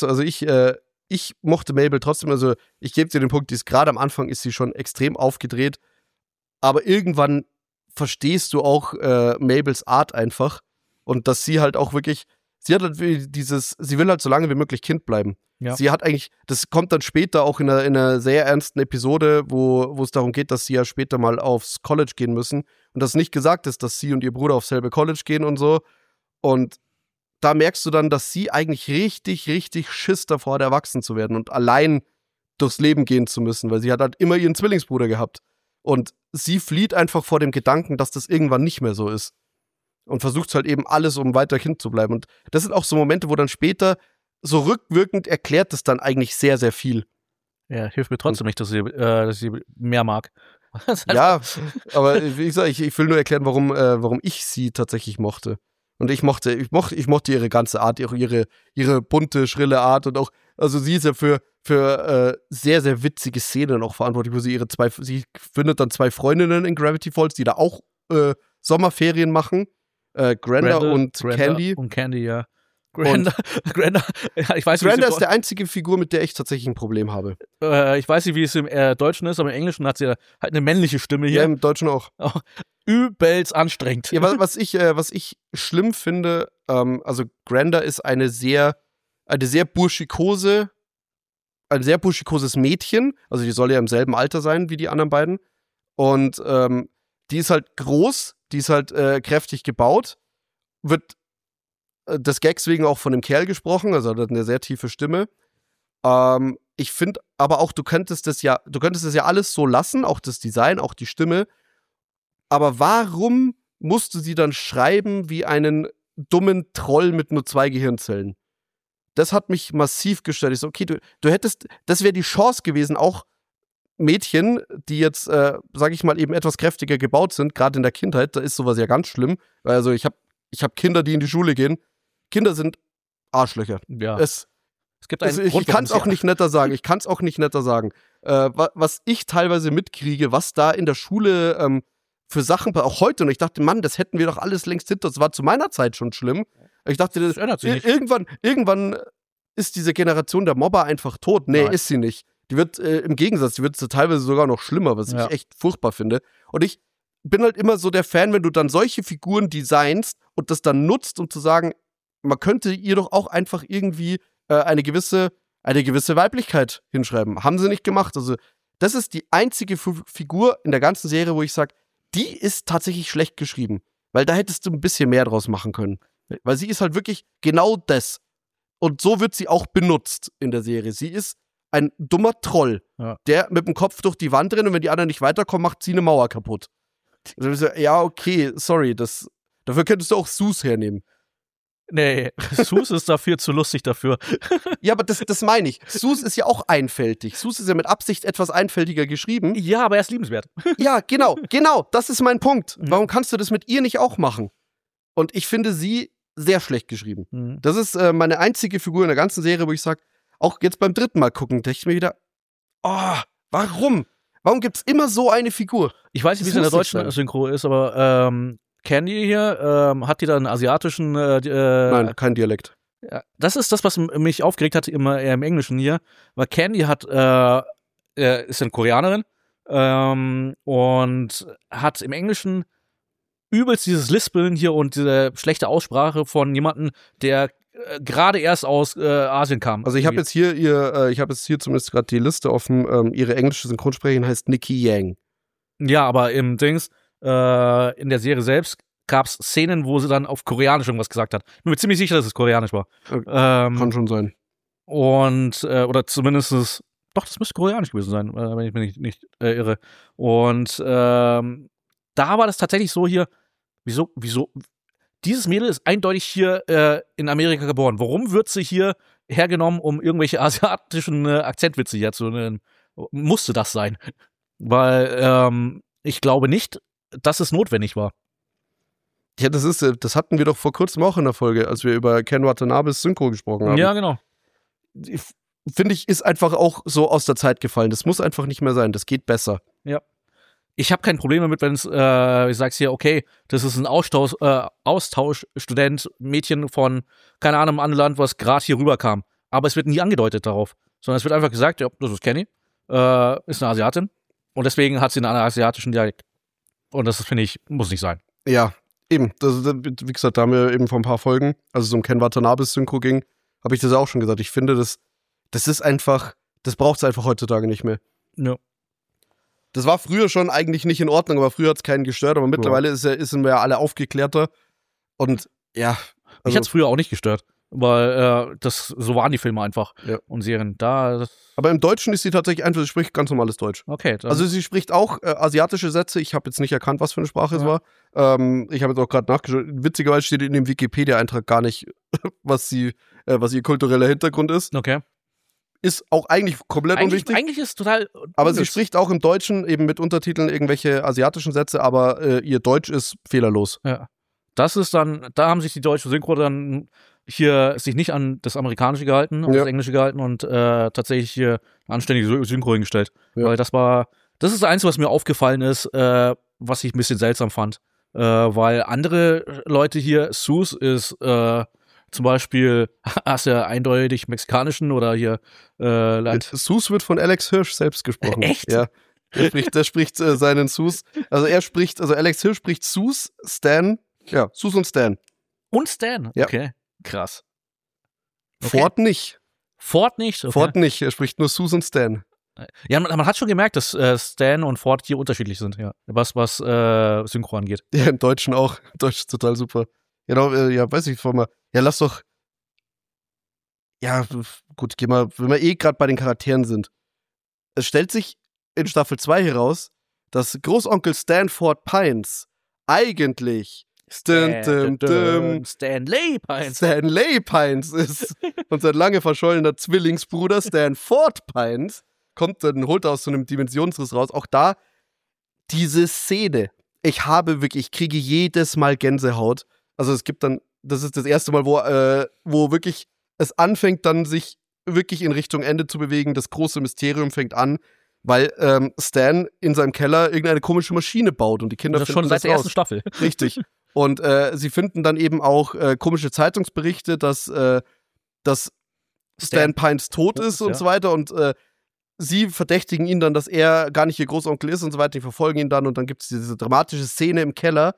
ich mochte Mabel trotzdem, also ich gebe dir den Punkt, gerade am Anfang ist sie schon extrem aufgedreht, aber irgendwann verstehst du auch Mabels Art einfach und dass sie halt auch wirklich, sie hat halt sie will halt so lange wie möglich Kind bleiben. Ja. Sie hat eigentlich, das kommt dann später auch in einer sehr ernsten Episode, wo es darum geht, dass sie ja später mal aufs College gehen müssen und dass nicht gesagt ist, dass sie und ihr Bruder aufs selbe College gehen und so und da merkst du dann, dass sie eigentlich richtig, richtig Schiss davor hat, erwachsen zu werden und allein durchs Leben gehen zu müssen, weil sie hat halt immer ihren Zwillingsbruder gehabt. Und sie flieht einfach vor dem Gedanken, dass das irgendwann nicht mehr so ist. Und versucht halt eben alles, um weiter Kind zu bleiben. Und das sind auch so Momente, wo dann später so rückwirkend erklärt es dann eigentlich sehr, sehr viel. Ja, hilft mir trotzdem nicht, dass sie mehr mag. Ja, aber wie gesagt, ich will nur erklären, warum ich sie tatsächlich mochte. Und ich mochte ihre ganze Art, ihre bunte, schrille Art und auch, also sie ist ja für sehr, sehr witzige Szenen auch verantwortlich, wo sie findet dann 2 Freundinnen in Gravity Falls, die da auch Sommerferien machen. Granda und Candy. Und Candy, ja. Grander, ja, ich weiß nicht, Grander ist der einzige Figur, mit der ich tatsächlich ein Problem habe. Ich weiß nicht, wie es im Deutschen ist, aber im Englischen hat sie halt eine männliche Stimme hier. Ja, im Deutschen auch. Übelst anstrengend. Ja, was ich schlimm finde, also Grander ist ein sehr burschikoses Mädchen, also die soll ja im selben Alter sein wie die anderen beiden. Und die ist halt groß, die ist halt kräftig gebaut, wird des Gags wegen auch von dem Kerl gesprochen, also hat eine sehr tiefe Stimme. Ich finde aber auch, du könntest das ja alles so lassen, auch das Design, auch die Stimme. Aber warum musst du sie dann schreiben wie einen dummen Troll mit nur 2 Gehirnzellen? Das hat mich massiv gestört. Ich so, okay, du hättest, das wäre die Chance gewesen, auch Mädchen, die jetzt, sag ich mal, eben etwas kräftiger gebaut sind, gerade in der Kindheit, da ist sowas ja ganz schlimm. Also ich hab Kinder, die in die Schule gehen. Kinder sind Arschlöcher. Ja. Es gibt einen ich kann es auch nicht netter sagen. Was ich teilweise mitkriege, was da in der Schule für Sachen, auch heute, und ich dachte, Mann, das hätten wir doch alles längst hinter uns. Das war zu meiner Zeit schon schlimm. Ich dachte, das ändert sich nicht. Irgendwann ist diese Generation der Mobber einfach tot. Nee, Nein. ist sie nicht. Die wird im Gegensatz, die wird teilweise sogar noch schlimmer, was ich echt furchtbar finde. Und ich bin halt immer so der Fan, wenn du dann solche Figuren designst und das dann nutzt, um zu sagen, man könnte ihr doch auch einfach irgendwie eine gewisse Weiblichkeit hinschreiben. Haben sie nicht gemacht. Also das ist die einzige Figur in der ganzen Serie, wo ich sage, die ist tatsächlich schlecht geschrieben. Weil da hättest du ein bisschen mehr draus machen können. Weil sie ist halt wirklich genau das. Und so wird sie auch benutzt in der Serie. Sie ist ein dummer Troll, der mit dem Kopf durch die Wand rennt und wenn die anderen nicht weiterkommen, macht sie eine Mauer kaputt. Also, ja, okay, sorry, dafür könntest du auch Sus hernehmen. Nee, Sus ist dafür zu lustig dafür. Ja, aber das meine ich. Sus ist ja auch einfältig. Sus ist ja mit Absicht etwas einfältiger geschrieben. Ja, aber er ist liebenswert. Ja, genau, das ist mein Punkt. Warum kannst du das mit ihr nicht auch machen? Und ich finde sie sehr schlecht geschrieben. Das ist meine einzige Figur in der ganzen Serie, wo ich sage, auch jetzt beim 3. Mal gucken, dachte ich mir wieder, warum? Warum gibt's immer so eine Figur? Ich weiß nicht, wie es in der deutschen Synchro ist, aber Candy hier, hat die da einen asiatischen Nein, kein Dialekt. Ja, das ist das, was mich aufgeregt hat, immer eher im Englischen hier, weil Candy ist eine Koreanerin und hat im Englischen übelst dieses Lispeln hier und diese schlechte Aussprache von jemandem, der gerade erst aus Asien kam. Also ich habe jetzt hier zumindest gerade die Liste offen. Ihre englische Synchronsprecherin heißt Nikki Yang. Ja, aber im Dings in der Serie selbst gab es Szenen, wo sie dann auf Koreanisch irgendwas gesagt hat. Ich bin mir ziemlich sicher, dass es Koreanisch war. Kann schon sein. Und, oder zumindest, doch, das müsste Koreanisch gewesen sein, wenn ich mich nicht irre. Und da war das tatsächlich so hier, wieso, dieses Mädel ist eindeutig hier in Amerika geboren. Warum wird sie hier hergenommen, um irgendwelche asiatischen Akzentwitze hier zu nennen? Musste das sein? Weil ich glaube nicht, dass es notwendig war. Ja, das hatten wir doch vor kurzem auch in der Folge, als wir über Ken Watanabes Synchro gesprochen haben. Ja, genau. Finde ich, ist einfach auch so aus der Zeit gefallen. Das muss einfach nicht mehr sein. Das geht besser. Ja. Ich habe kein Problem damit, wenn es, ich sag's hier, okay, das ist ein Austauschstudent, Mädchen von, keine Ahnung, einem anderen Land, was gerade hier rüberkam. Aber es wird nie angedeutet darauf. Sondern es wird einfach gesagt, ja, das ist Kenny, ist eine Asiatin. Und deswegen hat sie einen asiatischen Dialekt. Und das, finde ich, muss nicht sein. Ja, eben. Wie gesagt, da haben wir eben vor ein paar Folgen, als es um Ken Watanabes Synchro ging, habe ich das auch schon gesagt. Ich finde, das ist einfach, das braucht es einfach heutzutage nicht mehr. Ja. Das war früher schon eigentlich nicht in Ordnung, aber früher hat es keinen gestört. Aber mittlerweile sind wir ja alle aufgeklärter. Und ja. Also, mich hat es früher auch nicht gestört. Weil so waren die Filme einfach und Serien. Aber im Deutschen ist sie tatsächlich einfach, sie spricht ganz normales Deutsch. Okay. Also sie spricht auch asiatische Sätze. Ich habe jetzt nicht erkannt, was für eine Sprache es war. Ich habe jetzt auch gerade nachgeschaut. Witzigerweise steht in dem Wikipedia-Eintrag gar nicht, was ihr kultureller Hintergrund ist. Okay. Ist auch eigentlich komplett unwichtig. Eigentlich ist es total. Aber sie spricht auch im Deutschen eben mit Untertiteln irgendwelche asiatischen Sätze, aber ihr Deutsch ist fehlerlos. Ja. Das ist dann, da haben sich die deutsche Synchro dann hier sich nicht an das Amerikanische gehalten, an das Englische gehalten und tatsächlich hier eine anständige Synchro hingestellt. Ja. Weil das ist das Einzige, was mir aufgefallen ist, was ich ein bisschen seltsam fand. Weil andere Leute hier, Sus ist zum Beispiel hast du ja eindeutig mexikanischen oder hier Land. Sus wird von Alex Hirsch selbst gesprochen. Echt? Ja. Der spricht seinen Sus. Also Alex Hirsch spricht Sus, Stan, ja, Sus und Stan. Und Stan? Ja. Okay, krass. Okay. Ford nicht. Ford nicht? Okay. Ford nicht, er spricht nur Sus und Stan. Ja, man hat schon gemerkt, dass Stan und Ford hier unterschiedlich sind, ja. Was Synchro angeht. Ja, im Deutschen auch. Im Deutschen ist total super. Genau, ja, weiß ich, mal. Ja, lass doch. Ja, gut, geh mal, wenn wir gerade bei den Charakteren sind. Es stellt sich in Staffel 2 heraus, dass Großonkel Stanford Pines eigentlich Stanley Pines ist. Und sein lange verschollener Zwillingsbruder Stanford Pines holt aus so einem Dimensionsriss raus. Auch da diese Szene. Ich kriege jedes Mal Gänsehaut. Also es gibt dann, das ist das erste Mal, wo wirklich es anfängt, dann sich wirklich in Richtung Ende zu bewegen. Das große Mysterium fängt an, weil Stan in seinem Keller irgendeine komische Maschine baut und die Kinder das finden schon seit das der ersten raus. Staffel. Richtig. Und sie finden dann eben auch komische Zeitungsberichte, dass Stan Pines tot ist und so weiter. Und sie verdächtigen ihn dann, dass er gar nicht ihr Großonkel ist und so weiter. Die verfolgen ihn dann und dann gibt es diese dramatische Szene im Keller.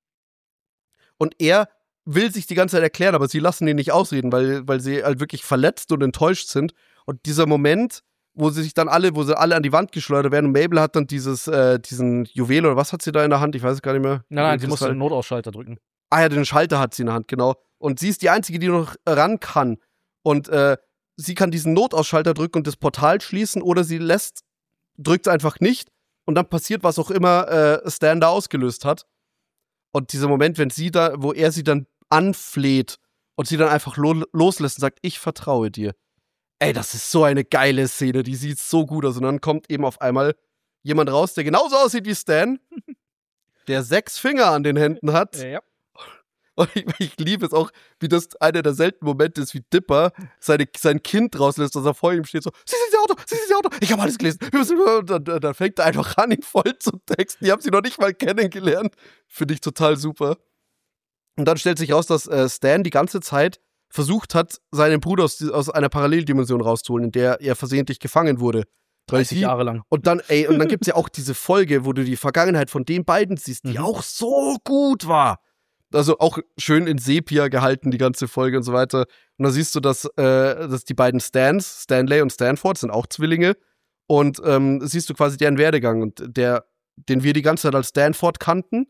Und er will sich die ganze Zeit erklären, aber sie lassen ihn nicht ausreden, weil sie halt wirklich verletzt und enttäuscht sind. Und dieser Moment, wo sie alle an die Wand geschleudert werden und Mabel hat dann diesen Juwel oder was hat sie da in der Hand? Ich weiß es gar nicht mehr. Nein, sie musste den Notausschalter drücken. Ah ja, den Schalter hat sie in der Hand, genau. Und sie ist die Einzige, die noch ran kann. Und sie kann diesen Notausschalter drücken und das Portal schließen oder sie drückt es einfach nicht und dann passiert, was auch immer Stan da ausgelöst hat. Und dieser Moment, wo er sie dann anfleht und sie dann einfach loslässt und sagt, ich vertraue dir. Ey, das ist so eine geile Szene, die sieht so gut aus. Und dann kommt eben auf einmal jemand raus, der genauso aussieht wie Stan, der 6 Finger an den Händen hat. Ja. Und ich liebe es auch, wie das einer der seltenen Momente ist, wie Dipper sein Kind rauslässt, dass er vor ihm steht, so, Sie sind das Auto, ich habe alles gelesen. Und dann fängt er einfach an, ihn voll zu texten. Die haben sie noch nicht mal kennengelernt. Finde ich total super. Und dann stellt sich raus, dass Stan die ganze Zeit versucht hat, seinen Bruder aus einer Paralleldimension rauszuholen, in der er versehentlich gefangen wurde. 30 Jahre lang. Und dann gibt es ja auch diese Folge, wo du die Vergangenheit von den beiden siehst, die auch so gut war. Also auch schön in Sepia gehalten, die ganze Folge und so weiter. Und da siehst du, dass die beiden Stans, Stanley und Stanford, sind auch Zwillinge. Und siehst du quasi deren Werdegang. Und den wir die ganze Zeit als Stanford kannten,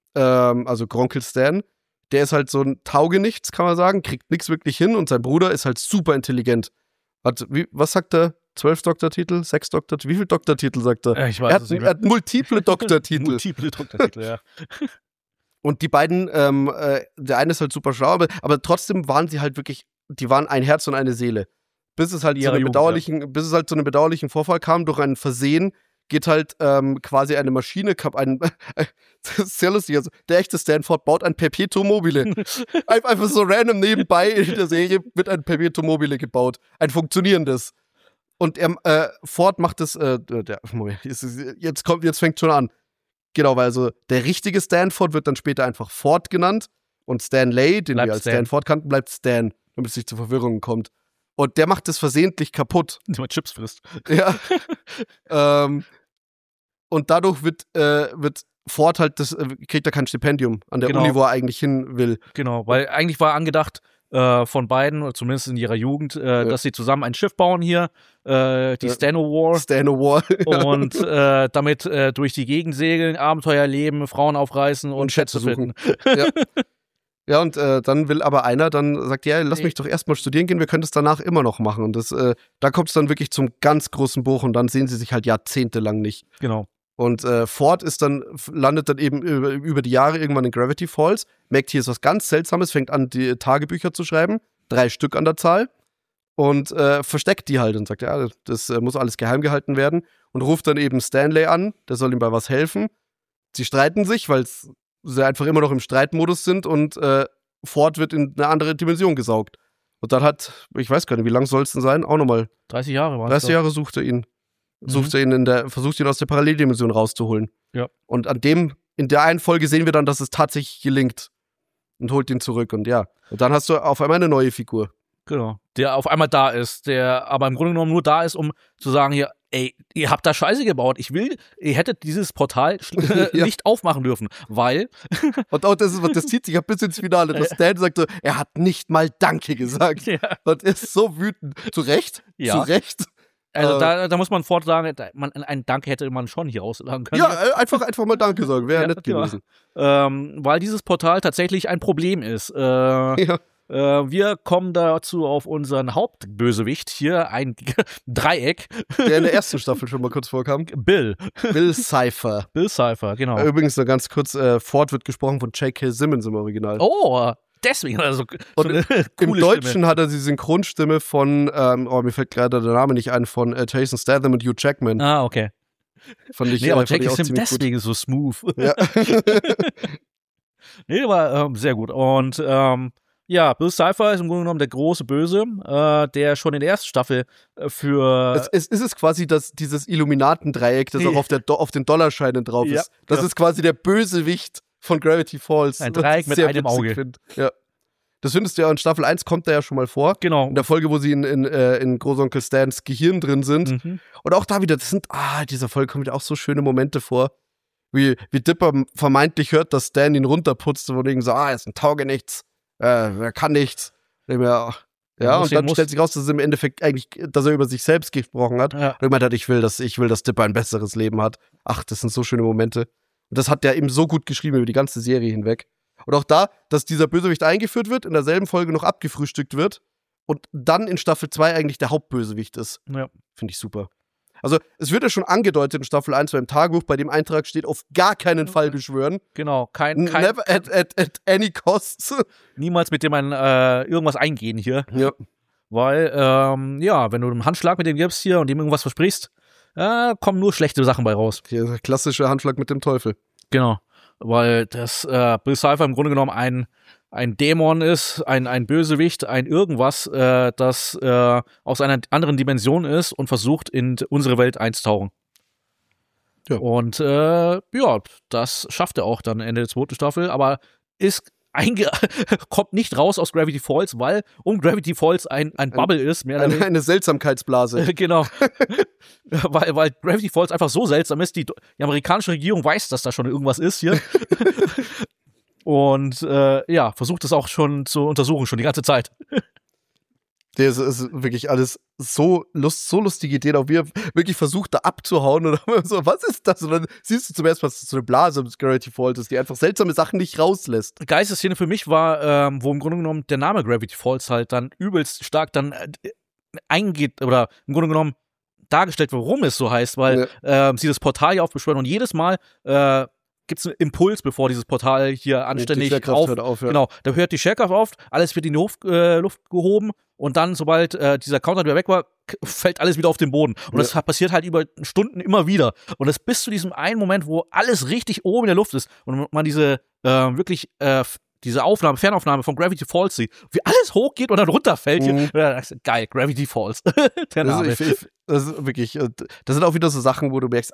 also Gronkel Stan, der ist halt so ein Taugenichts, kann man sagen, kriegt nichts wirklich hin. Und sein Bruder ist halt super intelligent. Was sagt er? 12 Doktortitel? 6 Doktortitel? Wie viele Doktortitel sagt er? Ich weiß es nicht mehr. Er hat multiple Doktortitel. Multiple Doktortitel, ja. Und die beiden, der eine ist halt super schlau, aber trotzdem waren sie halt wirklich, die waren ein Herz und eine Seele. Bis es halt zu einem bedauerlichen Vorfall kam, durch ein Versehen geht halt quasi eine Maschine, das ist sehr lustig, also der echte Stanford baut ein Perpetuum mobile. Einfach so random nebenbei in der Serie wird ein Perpetuum mobile gebaut. Ein funktionierendes. Und Ford macht das, Moment, jetzt fängt schon an. Genau, weil also der richtige Stanford wird dann später einfach Ford genannt und Stanley, den wir als Stanford kannten, bleibt Stan, damit es nicht zu Verwirrungen kommt. Und der macht das versehentlich kaputt. Der mal Chips frisst. Ja. Und dadurch wird Ford halt, kriegt er kein Stipendium an der Uni, wo er eigentlich hin will. Genau, weil eigentlich war angedacht, von beiden, oder zumindest in ihrer Jugend, dass sie zusammen ein Schiff bauen hier, die Stanowar. Stanowar. Und damit durch die Gegend segeln, Abenteuer leben, Frauen aufreißen und Schätze finden. Ja. Ja, und dann will aber einer, dann sagt, ja, lass mich doch erstmal studieren gehen, wir können das danach immer noch machen. Und da kommt es dann wirklich zum ganz großen Bruch und dann sehen sie sich halt jahrzehntelang nicht. Genau. Und Ford landet dann eben über die Jahre irgendwann in Gravity Falls, merkt, hier ist was ganz Seltsames, fängt an, die Tagebücher zu schreiben, 3 Stück an der Zahl, und versteckt die halt und sagt, ja, das muss alles geheim gehalten werden, und ruft dann eben Stanley an, der soll ihm bei was helfen. Sie streiten sich, weil sie einfach immer noch im Streitmodus sind, und Ford wird in eine andere Dimension gesaugt. Und dann ich weiß gar nicht, wie lang soll es denn sein? Auch nochmal 30 Jahre waren es. 30 Jahre sucht er ihn. Versucht ihn aus der Paralleldimension rauszuholen. Ja. Und in der einen Folge sehen wir dann, dass es tatsächlich gelingt. und holt ihn zurück. Und ja, und dann hast du auf einmal eine neue Figur. Genau. Der auf einmal da ist, der aber im Grunde genommen nur da ist, um zu sagen, hier, ey, ihr habt da Scheiße gebaut. Ihr hättet dieses Portal Ja. nicht aufmachen dürfen, weil Und auch das zieht sich ja bis ins Finale. Dass Stan sagt so, er hat nicht mal Danke gesagt. Ja. Und er ist so wütend. Zu Recht? Ja. Zu Recht? Also da muss man fort sagen, ein Danke hätte man schon hier aussagen können. Ja, einfach mal Danke sagen. Wäre nett ja. gewesen. Weil dieses Portal tatsächlich ein Problem ist. Ja. Wir kommen dazu auf unseren Hauptbösewicht hier, ein Dreieck. Der in der ersten Staffel schon mal kurz vorkam. Bill Cypher. Bill Cypher, genau. Übrigens nur ganz kurz, Ford wird gesprochen von J.K. Simmons im Original. Oh, deswegen. Also, Und eine im coole Deutschen Stimme. hat er die Synchronstimme von, mir fällt gerade der Name nicht ein, von Jason Statham und Hugh Jackman. Ah, okay. Fand ich, Nee, aber fand ich Jackie auch Sim ziemlich gut. deswegen so smooth. Ja. Nee, aber sehr gut. Und ja, Bill Cypher ist im Grunde genommen der große Böse, der schon in der ersten Staffel für Es ist quasi dieses Illuminatendreieck, das Ja. auch auf den Dollarscheinen drauf Ja, ist. Das ja. ist quasi der Bösewicht von Gravity Falls. Ein was Dreieck ich mit sehr einem witzig Auge. find. Ja. Das findest du ja in Staffel 1 kommt er ja schon mal vor. genau. In der Folge, wo sie in Großonkel Stans Gehirn drin sind. Mhm. Und auch da wieder, in dieser Folge kommen wieder auch so schöne Momente vor. Wie Dipper vermeintlich hört, dass Stan ihn runterputzt, von wegen so, er ist ein Taugenichts, er kann nichts. Ja, und dann stellt sich raus, dass es im Endeffekt eigentlich, dass er über sich selbst gesprochen hat. Ja. Und gemeint hat, ich will, dass Dipper ein besseres Leben hat. Ach, das sind so schöne Momente. Und das hat der eben so gut geschrieben über die ganze Serie hinweg. Und auch da, dass dieser Bösewicht eingeführt wird, in derselben Folge noch abgefrühstückt wird und dann in Staffel 2 eigentlich der Hauptbösewicht ist. Ja. Finde ich super. Also, es wird ja schon angedeutet in Staffel 1 beim Tagebuch, bei dem Eintrag steht, auf gar keinen Fall beschwören. Genau, kein Never at any costs. niemals mit dem ein irgendwas eingehen hier. Ja. Weil, ja, wenn du einen Handschlag mit dem gibst hier und ihm irgendwas versprichst, kommen nur schlechte Sachen bei raus. Hier, klassischer Handschlag mit dem Teufel. Genau. Weil das Bill Cypher im Grunde genommen ein Dämon ist, ein Bösewicht, ein irgendwas, das aus einer anderen Dimension ist und versucht, in unsere Welt einzutauchen. Ja. Und ja, das schafft er auch dann Ende der zweiten Staffel, aber kommt nicht raus aus Gravity Falls, weil um Gravity Falls ein Bubble ist, mehr oder weniger. Eine Seltsamkeitsblase. Genau. weil Gravity Falls einfach so seltsam ist, die amerikanische Regierung weiß, dass da schon irgendwas ist hier. Und ja, versucht es auch schon zu untersuchen, schon die ganze Zeit. Das ist wirklich alles so lustige Ideen, auch wie er wirklich versucht, da abzuhauen oder so, was ist das? Und dann siehst du zum ersten Mal, dass es so eine Blase um Gravity Falls ist, die einfach seltsame Sachen nicht rauslässt. Die geilste Szene für mich war, wo im Grunde genommen der Name Gravity Falls halt dann übelst stark dann eingeht oder im Grunde genommen dargestellt, warum es so heißt, weil sie das Portal hier aufbeschwören und jedes Mal gibt es einen Impuls, bevor dieses Portal hier anständig Die Schwerkraft hört auf, ja. Genau, da hört die Schwerkraft auf, alles wird in die Luft gehoben und dann, sobald dieser Counter wieder weg war, fällt alles wieder auf den Boden. Und das passiert halt über Stunden immer wieder. Und das bis zu diesem einen Moment, wo alles richtig oben in der Luft ist und man diese wirklich diese Fernaufnahme von Gravity Falls sieht, wie alles hochgeht und dann runterfällt. Hier. Geil, Gravity Falls. Der Name. Das ist wirklich, das sind auch wieder so Sachen, wo du merkst,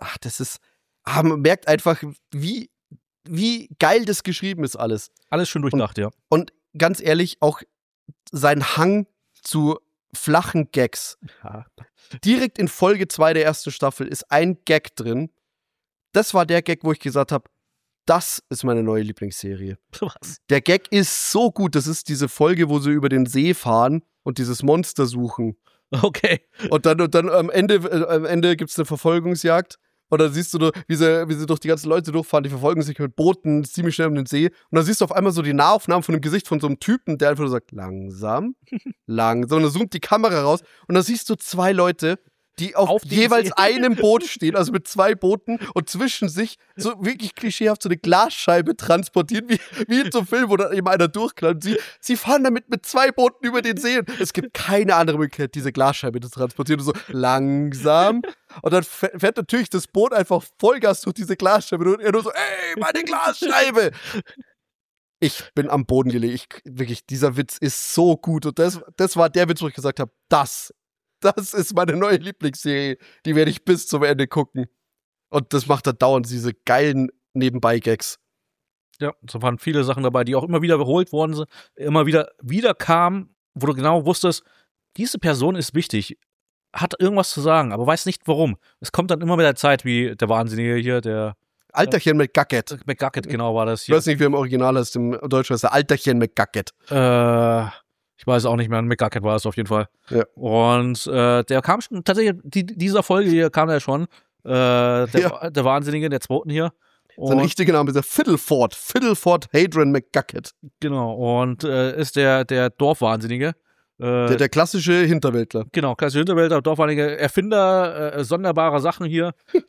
man merkt einfach, wie geil das geschrieben ist alles. Alles schön durchdacht, ja. Und ganz ehrlich, auch sein Hang zu flachen Gags. Ja. Direkt in Folge 2 der ersten Staffel ist ein Gag drin. Das war der Gag, wo ich gesagt habe, das ist meine neue Lieblingsserie. Was? Der Gag ist so gut. Das ist diese Folge, wo sie über den See fahren und dieses Monster suchen. Okay. Und dann am Ende gibt es eine Verfolgungsjagd. Und dann siehst du, wie sie durch die ganzen Leute durchfahren, die verfolgen sich mit Booten ziemlich schnell um den See. Und dann siehst du auf einmal so die Nahaufnahmen von dem Gesicht von so einem Typen, der einfach nur sagt, langsam, langsam. Und dann zoomt die Kamera raus. Und dann siehst du zwei Leute, die auf jeweils einem Boot stehen, also mit zwei Booten und zwischen sich so wirklich klischeehaft so eine Glasscheibe transportieren, wie in so einem Film, wo dann eben einer durchknallt. Sie fahren damit mit zwei Booten über den See. Es gibt keine andere Möglichkeit, diese Glasscheibe zu transportieren. Und so langsam. Und dann fährt natürlich das Boot einfach Vollgas durch diese Glasscheibe und er nur so, ey, meine Glasscheibe! Ich bin am Boden gelegen. Wirklich, dieser Witz ist so gut. Und das war der Witz, wo ich gesagt habe, das ist meine neue Lieblingsserie. Die werde ich bis zum Ende gucken. Und das macht dann dauernd diese geilen Nebenbei-Gags. Ja, so waren viele Sachen dabei, die auch immer wieder wiederholt worden sind, immer wieder kamen, wo du genau wusstest, diese Person ist wichtig, hat irgendwas zu sagen, aber weiß nicht warum. Es kommt dann immer mit der Zeit, wie der Wahnsinnige hier, der Alterchen McGucket. McGucket, genau war das Ich hier. weiß nicht, wie im Original heißt, im Deutschen heißt der Alterchen McGucket. Ich weiß auch nicht mehr, McGucket war es auf jeden Fall. Ja. Und der kam schon, tatsächlich, dieser Folge hier kam der schon, der Wahnsinnige, der zweiten hier. Sein richtiger Name ist der Fiddleford Hadrian McGucket. Genau, und ist der Dorfwahnsinnige. Der klassische Hinterwäldler. Genau, klassische Hinterwäldler, Dorfwahnsinnige, Erfinder sonderbarer Sachen hier.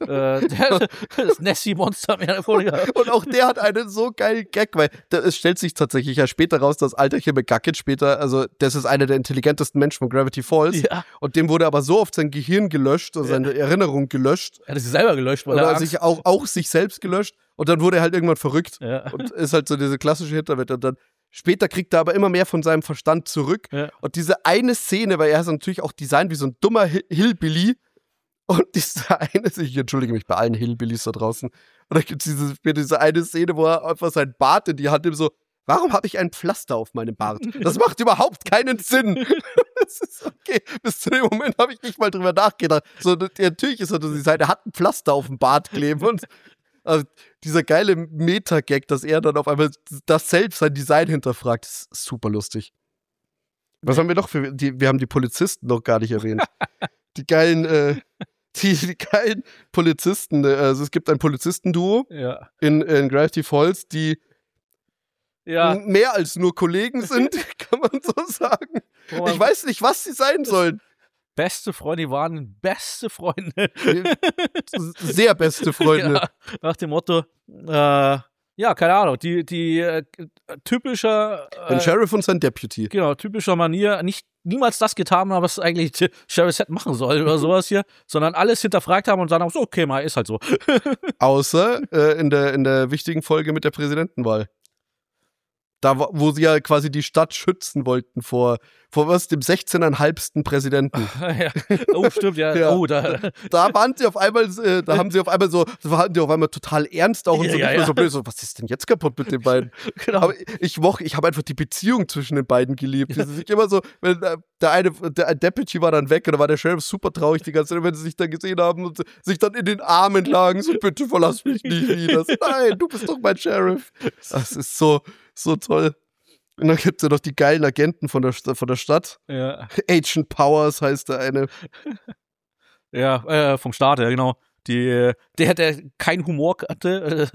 Das Nessie-Monster mehr Und auch der hat einen so geilen Gag, weil es stellt sich tatsächlich ja später raus, dass Alterchen McGucket später, also das ist einer der intelligentesten Menschen von Gravity Falls. Ja. Und dem wurde aber so oft sein Gehirn gelöscht, also seine Erinnerung gelöscht. Er hat sich selber gelöscht, weil Oder er sich auch sich selbst gelöscht. Und dann wurde er halt irgendwann verrückt. Ja. Und ist halt so diese klassische Hinterwäldler. Und dann später kriegt er aber immer mehr von seinem Verstand zurück. Ja. Und diese eine Szene, weil er ist natürlich auch designt wie so ein dummer Hillbilly. Und diese eine, ich entschuldige mich bei allen Hillbillys da draußen. Und da gibt es diese eine Szene, wo er einfach sein Bart in die Hand nimmt, so, warum habe ich ein Pflaster auf meinem Bart? Das macht überhaupt keinen Sinn. Das ist okay. Bis zu dem Moment habe ich nicht mal drüber nachgedacht. So, natürlich ist er so, er hat ein Pflaster auf dem Bart kleben. Und also dieser geile Meta-Gag, dass er dann auf einmal das selbst sein Design hinterfragt, ist super lustig. Was haben wir noch für, wir haben die Polizisten noch gar nicht erwähnt. Die geilen, die geilen Polizisten, also es gibt ein Polizistenduo in Gravity Falls, die mehr als nur Kollegen sind, kann man so sagen. Ich weiß nicht, was sie sein sollen. Beste Freunde, die waren beste Freunde. Sehr beste Freunde. Ja, nach dem Motto, keine Ahnung, die typischer ein Sheriff und sein Deputy. Genau, typischer Manier, niemals das getan haben, was eigentlich Sheriff hätte machen soll oder sowas hier, sondern alles hinterfragt haben und dann auch so, okay, mal ist halt so. Außer in der wichtigen Folge mit der Präsidentenwahl. Da, wo sie ja quasi die Stadt schützen wollten vor dem 16,5. Präsidenten. Ja. Oh, stimmt, ja. Ja. Oh, da waren sie auf einmal, waren die auf einmal total ernst auch und so, nicht mehr so böse. So, was ist denn jetzt kaputt mit den beiden? Genau. Aber ich habe einfach die Beziehung zwischen den beiden geliebt. Die sich immer so, wenn der Deputy war dann weg und da war der Sheriff super traurig die ganze Zeit, wenn sie sich dann gesehen haben und sich dann in den Armen lagen, so, bitte verlass mich nicht wieder. So, nein, du bist doch mein Sheriff. Das ist so toll. Und dann gibt es ja noch die geilen Agenten von der Stadt. Ja. Agent Powers heißt der eine. Ja, vom Staat, ja, genau. Der keinen Humor hatte.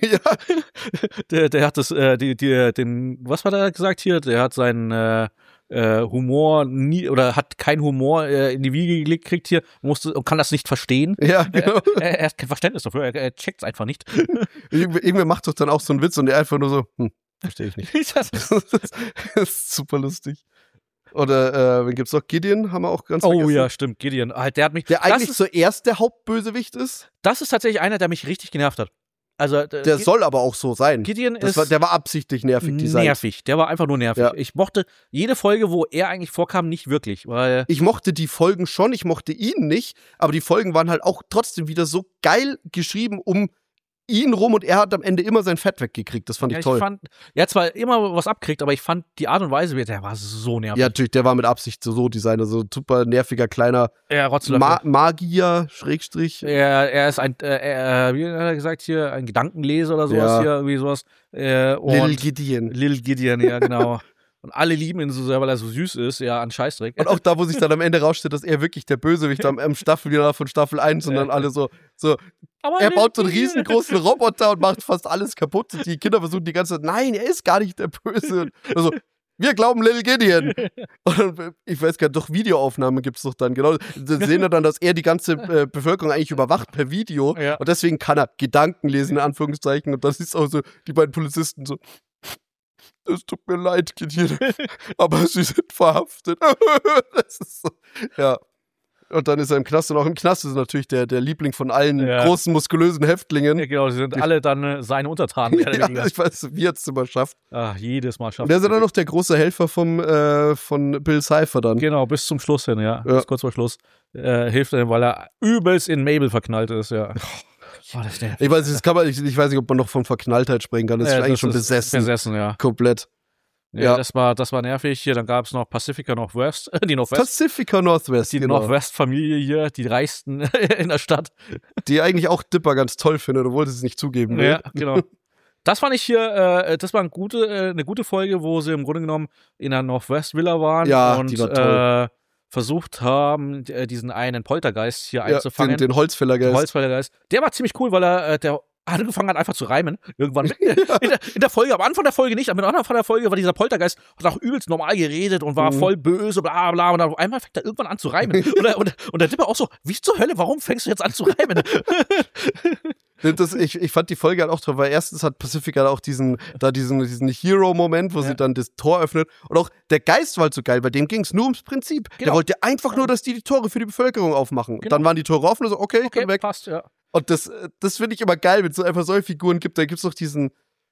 Ja. Der hat das, was war der gesagt hier? Der hat seinen Humor nie, oder hat keinen Humor in die Wiege gekriegt hier, und kann das nicht verstehen. Ja, genau. Er hat kein Verständnis dafür, er checkt es einfach nicht. Irgendwer macht doch dann auch so einen Witz und der einfach nur so, verstehe ich nicht. Das ist super lustig. Oder, wen gibt's noch? Gideon haben wir auch ganz vergessen. Oh ja, stimmt, Gideon. Der hat mich. Der eigentlich zuerst der Hauptbösewicht ist. Das ist tatsächlich einer, der mich richtig genervt hat. Also, der soll aber auch so sein. Gideon der war absichtlich nervig designt. Nervig, der war einfach nur nervig. Ja. Ich mochte jede Folge, wo er eigentlich vorkam, nicht wirklich. Weil ich mochte die Folgen schon, ich mochte ihn nicht, aber die Folgen waren halt auch trotzdem wieder so geil geschrieben um ihn rum und er hat am Ende immer sein Fett weggekriegt. Das fand ich toll. Er hat zwar immer was abgekriegt, aber ich fand die Art und Weise, der war so nervig. Ja, natürlich, der war mit Absicht so designt, so ein super nerviger kleiner Magier, Schrägstrich. Er ist wie hat er gesagt hier, ein Gedankenleser oder sowas hier, irgendwie sowas. Lil Gideon. Lil Gideon, ja, genau. Und alle lieben ihn so sehr, weil er so süß ist, ja, an Scheißdreck. Und auch da, wo sich dann am Ende rausstellt, dass er wirklich der Bösewicht am Staffelfinale von Staffel 1 und dann alle so aber er baut so einen riesengroßen Roboter und macht fast alles kaputt. Und die Kinder versuchen die ganze Zeit, nein, er ist gar nicht der Böse. Und also, wir glauben Lil Gideon. Und dann, ich weiß gar nicht, doch Videoaufnahmen gibt es doch dann. Genau, da sehen wir dann, dass er die ganze Bevölkerung eigentlich überwacht per Video. Ja. Und deswegen kann er Gedanken lesen, in Anführungszeichen. Und das ist auch so, die beiden Polizisten so, es tut mir leid, Gideon, aber sie sind verhaftet. Das ist so, ja. Und dann ist er im Knast und auch im Knast ist er natürlich der Liebling von allen großen, muskulösen Häftlingen. Ja, genau, sie sind alle dann seine Untertanen. Ja, ich weiß, wie er es immer schafft. Ach, jedes Mal schafft. Und der ist ja dann noch der große Helfer von Bill Cipher dann. Genau, bis zum Schluss hin, ja. Bis kurz vor Schluss hilft er ihm, weil er übelst in Mabel verknallt ist, ja. Oh, das nervt. Ich weiß nicht, ob man noch von Verknalltheit sprechen kann. Das ist eigentlich schon besessen. Besessen, ja. Komplett. Ja. Das war nervig. Hier, dann gab es noch Pacifica Northwest. Pacifica Northwest, die genau. Northwest-Familie hier, die reichsten in der Stadt. Die eigentlich auch Dipper ganz toll findet, obwohl sie es nicht zugeben will. Ja, genau. Das fand ich hier, das war eine gute Folge, wo sie im Grunde genommen in der Northwest-Villa waren und die war toll. versucht haben, diesen einen Poltergeist hier einzufangen. Den Holzfällergeist. Der war ziemlich cool, weil er angefangen hat, einfach zu reimen. Irgendwann in der Folge, am Anfang der Folge nicht, aber am Anfang der Folge war dieser Poltergeist, hat auch übelst normal geredet und war voll böse, bla bla, und dann auf einmal fängt er irgendwann an zu reimen. Und der Dipper auch so, wie zur Hölle, warum fängst du jetzt an zu reimen? Ich fand die Folge halt auch toll, weil erstens hat Pacifica auch diesen Hero-Moment, wo sie dann das Tor öffnet. Und auch der Geist war halt so geil, bei dem ging es nur ums Prinzip. Genau. Der wollte einfach nur, dass die Tore für die Bevölkerung aufmachen. Genau. Dann waren die Tore offen und so, okay, weg. Passt, ja. Und das finde ich immer geil, wenn es so einfach solche Figuren gibt. Da gibt es doch diesen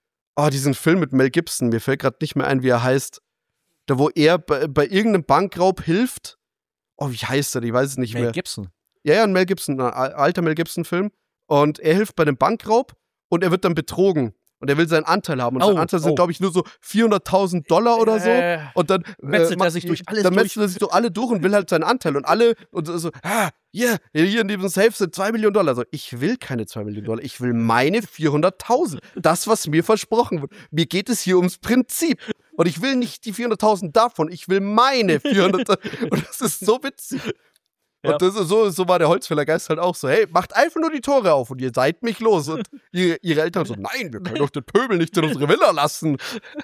Film mit Mel Gibson. Mir fällt gerade nicht mehr ein, wie er heißt. Da, wo er bei irgendeinem Bankraub hilft. Oh, wie heißt er? Ich weiß es nicht mehr. Mel Gibson? Ja, ein Mel Gibson, ein alter Mel Gibson-Film. Und er hilft bei einem Bankraub und er wird dann betrogen. Und er will seinen Anteil haben. Und sein Anteil sind, glaube ich, nur so $400.000 oder so. Und dann metzelt er sich durch alles durch. Dann metzelt er sich durch alle durch und will halt seinen Anteil. Und alle, und so, hier in diesem Safe sind $2 Millionen. Also, ich will keine $2 Millionen. Ich will meine 400.000. Das, was mir versprochen wird. Mir geht es hier ums Prinzip. Und ich will nicht die 400.000 davon. Ich will meine 400.000. Und das ist so witzig. Und das ist so war der Holzfällergeist halt auch so, hey, macht einfach nur die Tore auf und ihr seid mich los. Und ihre Eltern so, nein, wir können doch den Pöbel nicht in unsere Villa lassen.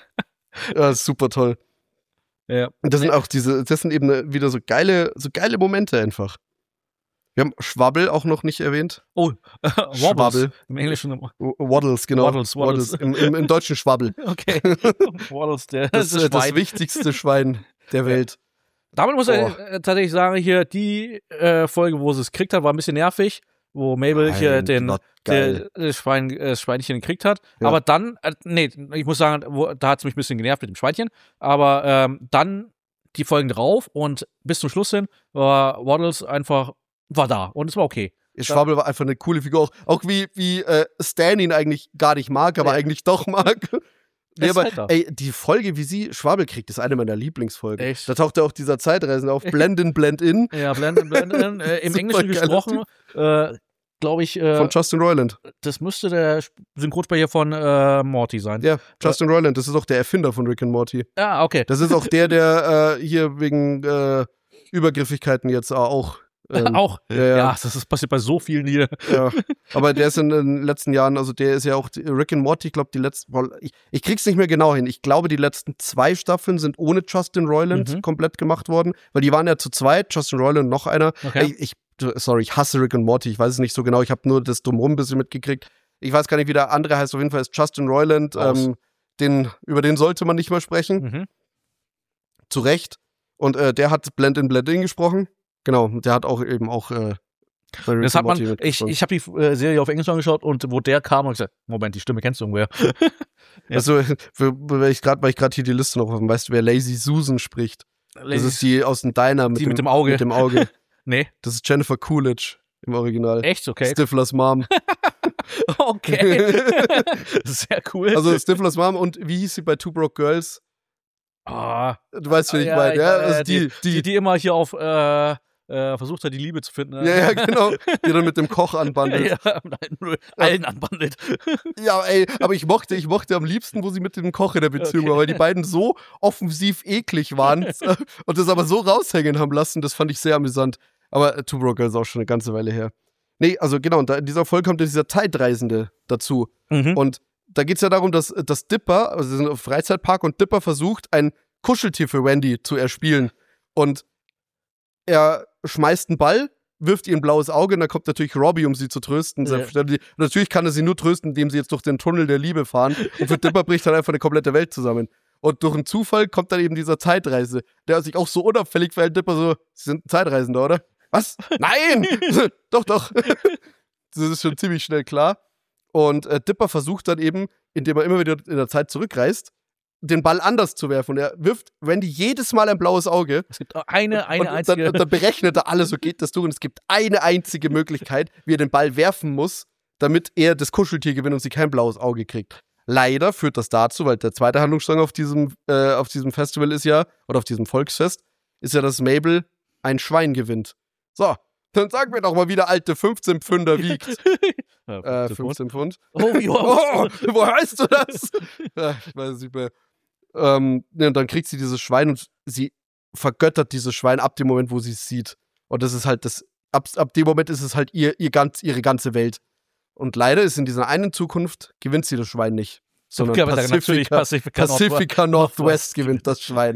Ja, super toll. Ja. Und das sind eben wieder so geile Momente einfach. Wir haben Schwabbel auch noch nicht erwähnt. Oh, Schwabbel. Im Englischen. Waddles, genau. Waddles. Im Deutschen Schwabbel. Okay. Waddles, das wichtigste Schwein der Welt. Damit muss ich tatsächlich sagen, hier die Folge, wo sie es gekriegt hat, war ein bisschen nervig, wo Mabel hier das Schweinchen gekriegt hat. Ja. Aber dann, ich muss sagen, da hat es mich ein bisschen genervt mit dem Schweinchen. Aber dann die Folgen drauf und bis zum Schluss hin war Waddles war da und es war okay. Schwabbel war einfach eine coole Figur. Auch wie Stan ihn eigentlich gar nicht mag, aber eigentlich doch mag. Nee, aber die Folge, wie sie Schwabbel kriegt, ist eine meiner Lieblingsfolgen. Echt? Da taucht ja auch dieser Zeitreisende auf. Blend in. Ja, Blend in. Im Englischen gesprochen, glaube ich. Von Justin Roiland. Das müsste der Synchronsprecher von Morty sein. Ja, Justin Roiland. Das ist auch der Erfinder von Rick and Morty. Ah, okay. Das ist auch der hier wegen Übergriffigkeiten jetzt auch. Auch? Ja, das passiert bei so vielen hier. Ja, aber der ist in den letzten Jahren, also der ist ja auch Rick and Morty, ich glaube, die letzten, ich krieg's nicht mehr genau hin. Ich glaube, die letzten 2 Staffeln sind ohne Justin Roiland komplett gemacht worden, weil die waren ja zu zweit, Justin Roiland und noch einer. Okay. Ich hasse Rick and Morty, ich weiß es nicht so genau, ich habe nur das Drumherum ein bisschen mitgekriegt. Ich weiß gar nicht, wie der andere heißt, auf jeden Fall ist Justin Roiland, über den sollte man nicht mehr sprechen. Zu Recht. Und der hat Blend in gesprochen. Genau, der hat auch eben auch das hat man, ich habe die Serie auf Englisch angeschaut und wo der kam und gesagt, Moment, die Stimme kennst du irgendwer. Ja. Also, weil ich gerade hier die Liste noch offen, weißt du, wer Lazy Susan spricht? Das ist die aus dem Diner mit dem Auge. Mit dem Auge. Nee. Das ist Jennifer Coolidge im Original. Echt? Okay. Stiflers Mom. Okay. Sehr cool. Also Stiflers Mom und wie hieß sie bei Two Broke Girls? Du weißt, wie ich meine, ja? Also die immer hier auf versucht hat, die Liebe zu finden. Ja, genau. Die dann mit dem Koch anbandelt. Ja, mit allen anbandelt. Ja, ey, aber ich mochte am liebsten, wo sie mit dem Koch in der Beziehung war, weil die beiden so offensiv eklig waren und das aber so raushängen haben lassen, das fand ich sehr amüsant. Aber Two Broke Girls ist auch schon eine ganze Weile her. Nee, also genau, und in dieser Folge kommt dieser Zeitreisende dazu. Und da geht es ja darum, dass Dipper, also sie sind auf Freizeitpark und Dipper versucht, ein Kuscheltier für Wendy zu erspielen. Und er schmeißt einen Ball, wirft ihr ein blaues Auge und dann kommt natürlich Robbie, um sie zu trösten. Ja. Natürlich kann er sie nur trösten, indem sie jetzt durch den Tunnel der Liebe fahren. Und für Dipper bricht dann einfach eine komplette Welt zusammen. Und durch einen Zufall kommt dann eben dieser Zeitreise, der sich auch so unauffällig verhält. Dipper so, Sie sind ein Zeitreisender, oder? Was? Nein! Doch. Das ist schon ziemlich schnell klar. Und Dipper versucht dann eben, indem er immer wieder in der Zeit zurückreist, den Ball anders zu werfen. Und er wirft Wendy jedes Mal ein blaues Auge. Es gibt eine einzige. Dann berechnet er alles, so geht das durch. Und es gibt eine einzige Möglichkeit, wie er den Ball werfen muss, damit er das Kuscheltier gewinnt und sie kein blaues Auge kriegt. Leider führt das dazu, weil der zweite Handlungsstrang auf diesem Festival ist ja, oder auf diesem Volksfest, ist ja, dass Mabel ein Schwein gewinnt. So, dann sag mir doch mal, wie der alte 15 Pfünder wiegt. 15 Pfund. Oh, wie hoch? Woher weißt du das? Ich weiß es nicht mehr. Und dann kriegt sie dieses Schwein und sie vergöttert dieses Schwein ab dem Moment, wo sie es sieht. Und das ist halt ab dem Moment ist es halt ihre ganze Welt. Und leider ist in dieser einen Zukunft, gewinnt sie das Schwein nicht. Sondern Pacifica Northwest gewinnt das Schwein.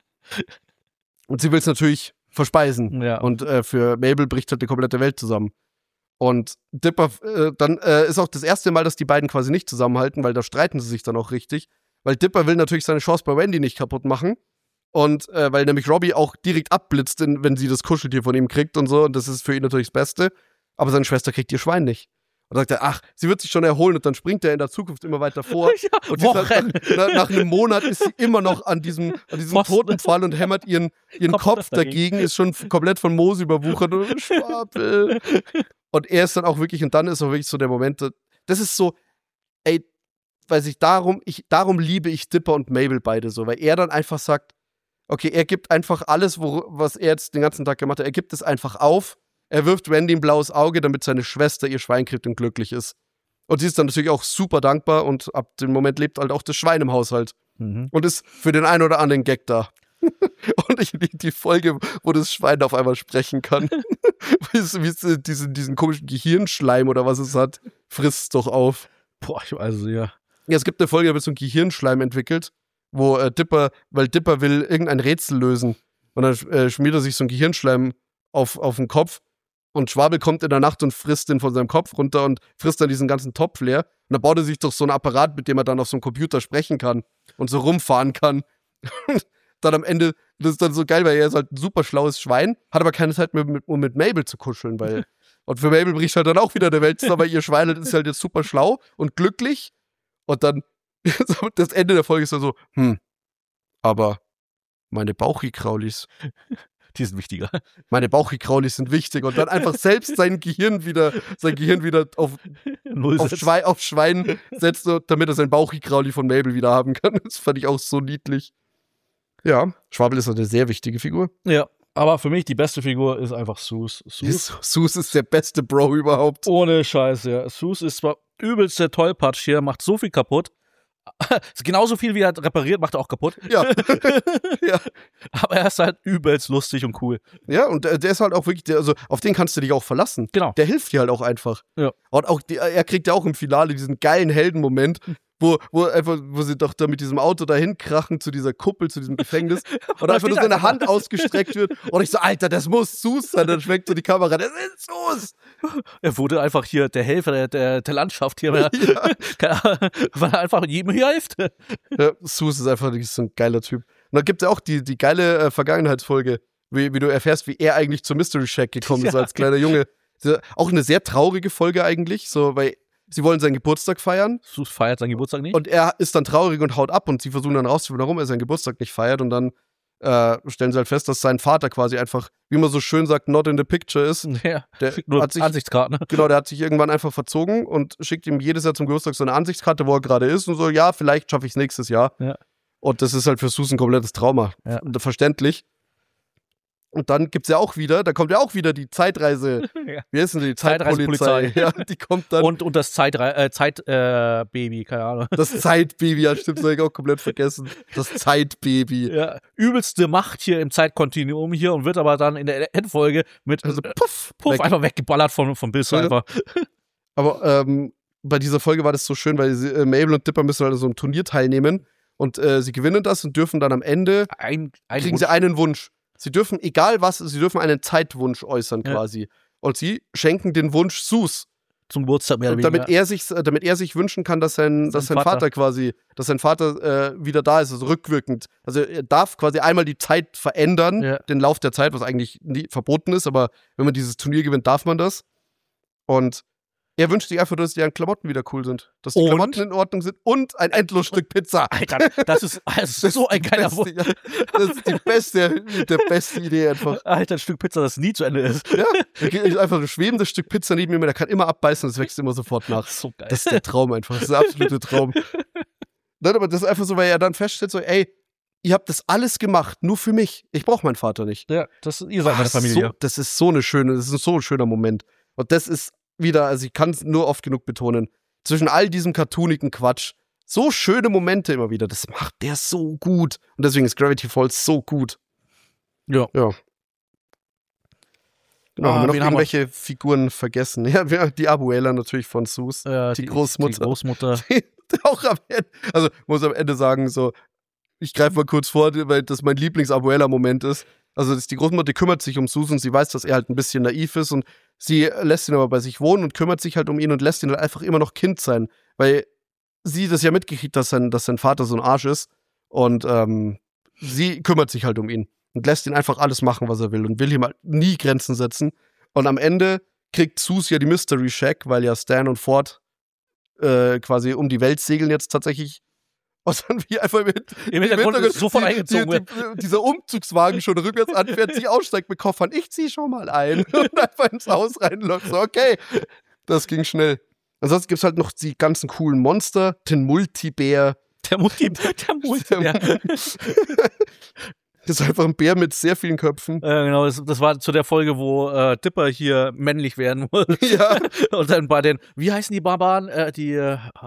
Und sie will es natürlich verspeisen. Ja. Und für Mabel bricht halt die komplette Welt zusammen. Und Dipper, dann ist auch das erste Mal, dass die beiden quasi nicht zusammenhalten, weil da streiten sie sich dann auch richtig. Weil Dipper will natürlich seine Chance bei Wendy nicht kaputt machen. Und weil nämlich Robbie auch direkt abblitzt, wenn sie das Kuscheltier von ihm kriegt und so. Und das ist für ihn natürlich das Beste. Aber seine Schwester kriegt ihr Schwein nicht. Und dann sagt er, ach, sie wird sich schon erholen. Und dann springt er in der Zukunft immer weiter vor. Ja, und nach einem Monat ist sie immer noch an diesem Totenpfahl und hämmert ihren Kopf dagegen. Ist schon komplett von Moos überwuchert. Und Schwapel. Und er ist dann auch wirklich, und dann ist auch wirklich so der Moment, das ist so, ey, weiß ich, darum liebe ich Dipper und Mabel beide so, weil er dann einfach sagt, okay, er gibt einfach alles, was er jetzt den ganzen Tag gemacht hat, er gibt es einfach auf, er wirft Wendy ein blaues Auge, damit seine Schwester ihr Schwein kriegt und glücklich ist. Und sie ist dann natürlich auch super dankbar und ab dem Moment lebt halt auch das Schwein im Haushalt. Mhm. Und ist für den einen oder anderen Gag da. Und die Folge, wo das Schwein auf einmal sprechen kann, wie es diesen komischen Gehirnschleim oder was es hat, frisst es doch auf. Boah, also ja. Ja, es gibt eine Folge, da wird so ein Gehirnschleim entwickelt, wo Dipper will irgendein Rätsel lösen. Und dann schmiert er sich so ein Gehirnschleim auf den Kopf und Schwabel kommt in der Nacht und frisst den von seinem Kopf runter und frisst dann diesen ganzen Topf leer. Und dann baut er sich doch so einen Apparat, mit dem er dann auf so einem Computer sprechen kann und so rumfahren kann. Dann am Ende, das ist dann so geil, weil er ist halt ein super schlaues Schwein, hat aber keine Zeit mehr, um mit Mabel zu kuscheln, weil und für Mabel bricht halt dann auch wieder der Welt zusammen, weil ihr Schwein ist halt jetzt super schlau und glücklich und dann das Ende der Folge ist dann so, aber meine Bauchikraulis, die sind wichtiger. Meine Bauchikraulis sind wichtig und dann einfach selbst sein Gehirn wieder auf Schwein setzt, damit er sein Bauchikrauli von Mabel wieder haben kann. Das fand ich auch so niedlich. Ja, Schwabel ist eine sehr wichtige Figur. Ja, aber für mich die beste Figur ist einfach Soos. Soos ist der beste Bro überhaupt. Ohne Scheiß, ja. Soos ist zwar übelst der Tollpatsch hier, macht so viel kaputt. Genauso viel wie er repariert, macht er auch kaputt. Ja. Ja. Aber er ist halt übelst lustig und cool. Ja, und der ist halt auch wirklich, also auf den kannst du dich auch verlassen. Genau. Der hilft dir halt auch einfach. Ja. Und auch er kriegt ja auch im Finale diesen geilen Heldenmoment, wo sie doch da mit diesem Auto dahin krachen zu dieser Kuppel, zu diesem Gefängnis und einfach nur so eine Hand ausgestreckt wird und ich so, Alter, das muss Soos sein, dann schwenkt so die Kamera, das ist Soos. Er wurde einfach hier der Helfer der Landschaft hier, weil er einfach jedem hier hilft. Ja, Soos ist einfach so ein geiler Typ. Und dann gibt es ja auch die geile Vergangenheitsfolge, wie du erfährst, wie er eigentlich zum Mystery Shack gekommen ist als kleiner Junge. Auch eine sehr traurige Folge eigentlich, so, weil sie wollen seinen Geburtstag feiern. Soos feiert seinen Geburtstag nicht. Und er ist dann traurig und haut ab und sie versuchen dann rauszufinden, warum er seinen Geburtstag nicht feiert. Und dann stellen sie halt fest, dass sein Vater quasi einfach, wie man so schön sagt, not in the picture ist. Ja, der nur hat sich, Ansichtskarte. Ne? Genau, der hat sich irgendwann einfach verzogen und schickt ihm jedes Jahr zum Geburtstag so eine Ansichtskarte, wo er gerade ist. Und so, ja, vielleicht schaffe ich es nächstes Jahr. Ja. Und das ist halt für Soos ein komplettes Trauma. Ja. Verständlich. Und dann gibt's ja auch wieder, da kommt ja auch wieder die Zeitreise. Ja. Wie heißt denn die? Zeitpolizei. Ja, die kommt dann. Und das Zeitbaby, keine Ahnung. Das Zeitbaby, ja stimmt, das habe ich auch komplett vergessen. Das Zeitbaby. Ja, übelste Macht hier im Zeitkontinuum hier und wird aber dann in der Endfolge mit puff, einfach weggeballert von Bill einfach. Aber bei dieser Folge war das so schön, weil Mabel und Dipper müssen halt so ein Turnier teilnehmen und sie gewinnen das und dürfen dann am Ende kriegen sie einen Wunsch. Sie dürfen, egal was, sie dürfen einen Zeitwunsch äußern quasi. Und sie schenken den Wunsch Soos. Zum Geburtstag mehr oder weniger. Damit er sich wünschen kann, dass sein Vater wieder da ist, also rückwirkend. Also er darf quasi einmal die Zeit verändern, den Lauf der Zeit, was eigentlich nie verboten ist, aber wenn man dieses Turnier gewinnt, darf man das. Und Er wünscht sich einfach, dass deren Klamotten wieder cool sind. Dass die Und? Klamotten in Ordnung sind und ein Endlosstück Pizza. Alter, das ist so ein geiler Wunsch. Das ist die beste Idee einfach. Alter, ein Stück Pizza, das nie zu Ende ist. Ja, einfach ein schwebendes Stück Pizza neben ihm, der kann immer abbeißen und es wächst immer sofort nach. So geil. Das ist der Traum einfach. Das ist der absolute Traum. Nein, aber das ist einfach so, weil er dann feststellt, so, ey, ihr habt das alles gemacht, nur für mich. Ich brauche meinen Vater nicht. Ja, ihr seid meine Familie. Das ist so ein schöner Moment. Und das ist wieder, also ich kann es nur oft genug betonen, zwischen all diesem cartoonigen Quatsch, so schöne Momente immer wieder, das macht der so gut. Und deswegen ist Gravity Falls so gut. Ja. Genau, haben wir noch irgendwelche Figuren vergessen? Ja, die Abuela natürlich von Sus, die Großmutter. Die Großmutter. Auch am Ende, also muss am Ende sagen, so, ich greife mal kurz vor, weil das mein Lieblings-Abuela-Moment ist. Also die Großmutter, die kümmert sich um Susan, sie weiß, dass er halt ein bisschen naiv ist und sie lässt ihn aber bei sich wohnen und kümmert sich halt um ihn und lässt ihn halt einfach immer noch Kind sein, weil sie das ja mitgekriegt, dass sein Vater so ein Arsch ist und sie kümmert sich halt um ihn und lässt ihn einfach alles machen, was er will und will ihm halt nie Grenzen setzen. Und am Ende kriegt Sus ja die Mystery Shack, weil ja Stan und Ford quasi um die Welt segeln jetzt tatsächlich. Und dann wie einfach im Hintergrund sofort eingezogen dieser Umzugswagen schon rückwärts anfährt, sie aussteigt mit Koffern. Ich zieh schon mal ein. Und einfach ins Haus reinläuft. So, okay, das ging schnell. Ansonsten gibt es halt noch die ganzen coolen Monster. Den Multibär. Der Multibär. Das ist einfach ein Bär mit sehr vielen Köpfen. Genau, das war zu der Folge, wo Dipper hier männlich werden muss. Ja. Und dann bei den, wie heißen die Barbaren? Die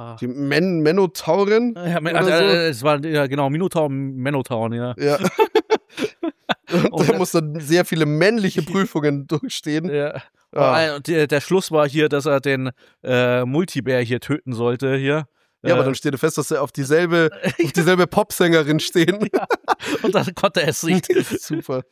Menotauren? Ja, es war, ja, genau, Menotauren, ja. Ja. Und er muss dann sehr viele männliche Prüfungen durchstehen. Ja. Und der Schluss war hier, dass er den Multibär hier töten sollte, hier. Ja, aber dann steht er fest, dass er auf dieselbe Popsängerin stehen. Ja. Und dann konnte er es nicht. Super.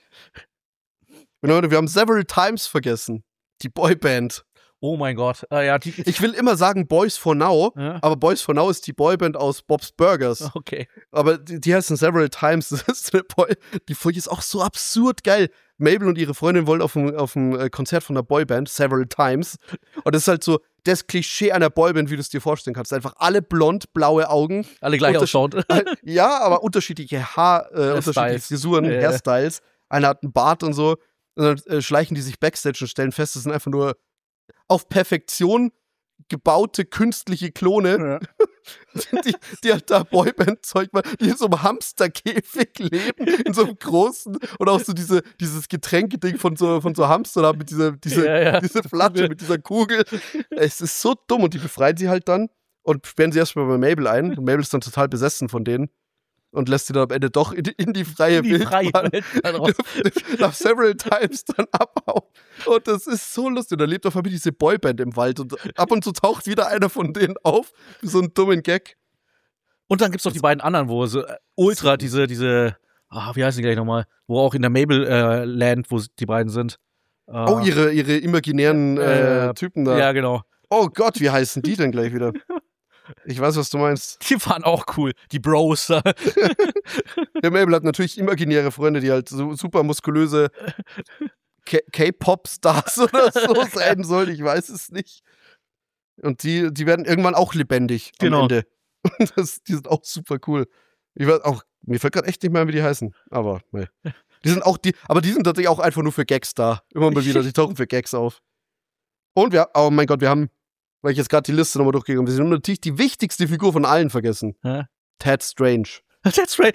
Wir haben Several Times vergessen. Die Boyband. Oh mein Gott. Ja, ich will immer sagen Boys for Now, aber Boys for Now ist die Boyband aus Bob's Burgers. Okay. Aber die heißen Several Times. Das ist die Folge ist auch so absurd geil. Mabel und ihre Freundin wollen auf ein Konzert von einer Boyband, Several Times. Und das ist halt so das Klischee einer Boyband, wie du es dir vorstellen kannst. Einfach alle blond, blaue Augen. Alle gleich ausschaut. Ja, aber unterschiedliche unterschiedliche Frisuren, Hairstyles. Einer hat einen Bart und so. Und dann schleichen die sich Backstage und stellen fest, das sind einfach nur auf Perfektion gebaute künstliche Klone, die halt da Boyband-Zeug machen, die in so einem Hamsterkäfig leben, in so einem großen, und auch so dieses Getränkeding von so Hamster da mit diese Flasche, mit dieser Kugel. Es ist so dumm und die befreien sie halt dann und sperren sie erstmal bei Mabel ein. Und Mabel ist dann total besessen von denen und lässt sie dann am Ende doch in die freie Welt nach Several Times dann abhauen. Und das ist so lustig. Und da lebt auf einmal diese Boyband im Wald und ab und zu taucht wieder einer von denen auf, für so einen dummen Gag. Und dann gibt's noch die beiden anderen, wo so ultra diese, wie heißen die gleich nochmal, wo auch in der Mabel Land, wo die beiden sind. Ihre imaginären Typen da. Ja, genau. Oh Gott, wie heißen die denn gleich wieder? Ich weiß, was du meinst. Die waren auch cool, die Bros. Der Mabel hat natürlich imaginäre Freunde, die halt so super muskulöse K-Pop-Stars oder so sein sollen. Ich weiß es nicht. Und die werden irgendwann auch lebendig am Ende. Die sind auch super cool. Ich weiß auch, mir fällt gerade echt nicht mehr ein, wie die heißen. Aber nee. Die sind tatsächlich auch einfach nur für Gags da. Immer mal wieder, die tauchen für Gags auf. Und oh mein Gott, wir haben, weil ich jetzt gerade die Liste nochmal durchgegangen bin, wir haben natürlich die wichtigste Figur von allen vergessen. Ted Strange. Ted Strange.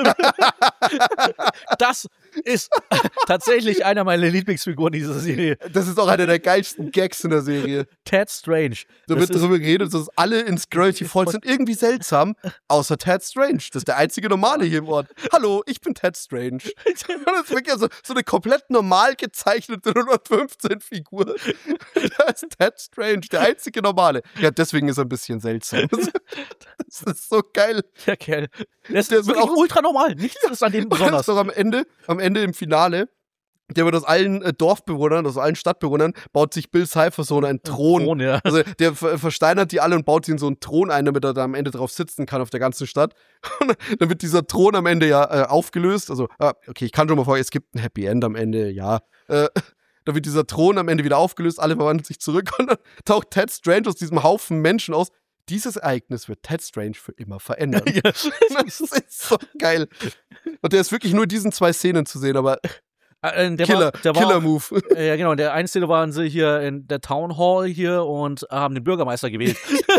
Das ist tatsächlich einer meiner Lieblingsfiguren dieser Serie. Das ist auch einer der geilsten Gags in der Serie. Ted Strange. Da wird darüber geredet, dass alle in Gravity Falls sind irgendwie seltsam, außer Ted Strange. Das ist der einzige Normale hier im Ort. Hallo, ich bin Ted Strange. Das ist wirklich so eine komplett normal gezeichnete 115-Figur. Da ist Ted Strange, der einzige Normale. Ja, deswegen ist er ein bisschen seltsam. Das ist so geil. Der Kerl. Der ist wirklich auch ultra normal. Nichts ist an dem besonders. Doch am Ende im Finale, der wird aus allen Dorfbewohnern, aus allen Stadtbewohnern, baut sich Bill Cipher so einen Thron. Ja. Also der versteinert die alle und baut sie in so einen Thron ein, damit er da am Ende drauf sitzen kann auf der ganzen Stadt. Und dann wird dieser Thron am Ende ja aufgelöst. Also, okay, ich kann schon mal vorstellen, es gibt ein Happy End am Ende, ja. da wird dieser Thron am Ende wieder aufgelöst, alle verwandeln sich zurück und dann taucht Ted Strange aus diesem Haufen Menschen aus. Dieses Ereignis wird Ted Strange für immer verändern. Ja. Das ist so geil. Und der ist wirklich nur in diesen 2 Szenen zu sehen, aber Killer-Move. Ja, genau. In der einen Szene waren sie hier in der Town Hall hier und haben den Bürgermeister gewählt.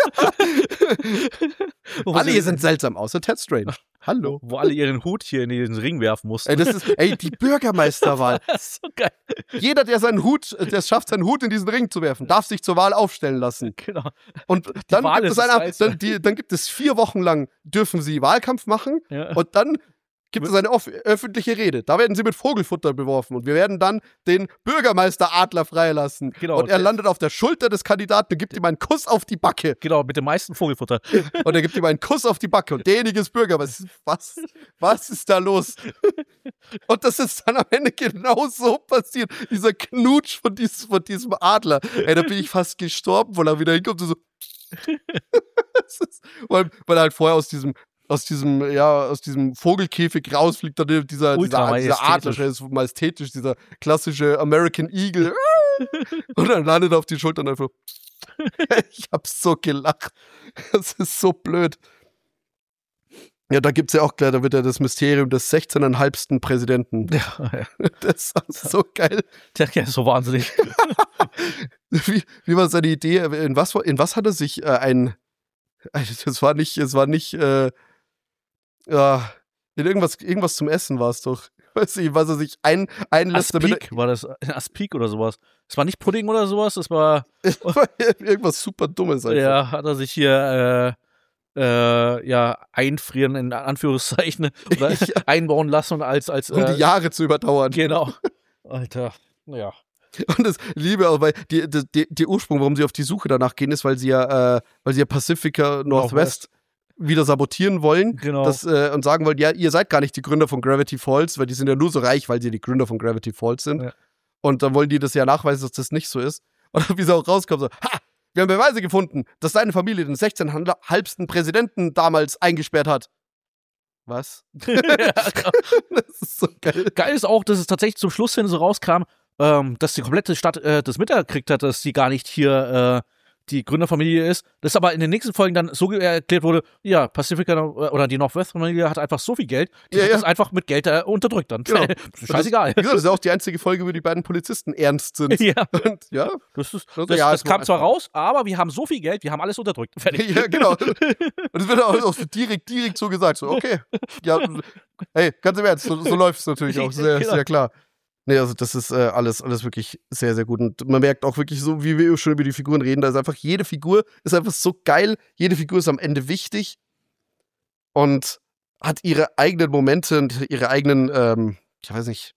Alle hier sind seltsam, außer Ted Strange. Hallo. Wo alle ihren Hut hier in den Ring werfen mussten. Die Bürgermeisterwahl. Das ist so geil. Jeder, der es schafft, seinen Hut in diesen Ring zu werfen, darf sich zur Wahl aufstellen lassen. Genau. Und dann gibt es 4 Wochen lang, dürfen sie Wahlkampf machen und dann gibt es eine öffentliche Rede. Da werden sie mit Vogelfutter beworfen und wir werden dann den Bürgermeisteradler freilassen. Genau. Und er landet auf der Schulter des Kandidaten und gibt ihm einen Kuss auf die Backe. Genau, mit dem meisten Vogelfutter. Und er gibt ihm einen Kuss auf die Backe und derjenige ist Bürgermeister. Was ist da los? Und das ist dann am Ende genau so passiert. Dieser Knutsch von diesem Adler. Ey, da bin ich fast gestorben, weil er wieder hinkommt und so. Weil er halt vorher aus diesem Vogelkäfig rausfliegt, dann dieser Adler, der ist majestätisch, dieser klassische American Eagle. Und dann landet er auf die Schulter und einfach. Ich hab so gelacht. Das ist so blöd. Ja, da gibt's ja auch klar, da wird ja das Mysterium des 16,5. Präsidenten. Ja. Das ist so geil. Der ist so wahnsinnig. Wie war seine Idee? In was hat er sich es war nicht in irgendwas zum Essen war es doch. Ich weiß nicht, was er sich einlässt. Aspik war das. Aspik oder sowas. Es war nicht Pudding oder sowas, es war irgendwas super Dummes einfach. Ja, hat er sich hier einfrieren, in Anführungszeichen, oder einbauen lassen, um die Jahre zu überdauern. Genau. Alter, ja. Und das liebe auch, weil der Ursprung, warum sie auf die Suche danach gehen, ist, weil sie ja Pacifica Northwest wieder sabotieren wollen. Genau. Und sagen wollen, ja, ihr seid gar nicht die Gründer von Gravity Falls, weil die sind ja nur so reich, weil sie die Gründer von Gravity Falls sind. Ja. Und dann wollen die das ja nachweisen, dass das nicht so ist. Und dann, wie sie auch rauskommen, so, wir haben Beweise gefunden, dass deine Familie den 16,5. Präsidenten damals eingesperrt hat. Was? Das ist so geil. Geil ist auch, dass es tatsächlich zum Schluss hin so rauskam, dass die komplette Stadt das mitgekriegt hat, dass sie gar nicht hier die Gründerfamilie ist. Das aber in den nächsten Folgen dann so erklärt wurde, ja, Pacifica oder die Northwest-Familie hat einfach so viel Geld, die hat das einfach mit Geld unterdrückt dann. Genau. Scheißegal. Das ist ja auch die einzige Folge, wo die beiden Polizisten ernst sind. Ja. Und, ja. Das kam zwar raus, aber wir haben so viel Geld, wir haben alles unterdrückt. Fertig. Ja, genau. Und es wird auch so direkt so gesagt, so, okay. Ja, hey, ganz im Ernst, so läuft es natürlich auch, sehr, sehr klar. Nee, also das ist alles wirklich sehr, sehr gut. Und man merkt auch wirklich so, wie wir schon über die Figuren reden, da ist einfach, jede Figur ist einfach so geil, jede Figur ist am Ende wichtig und hat ihre eigenen Momente und ihre eigenen, ich weiß nicht,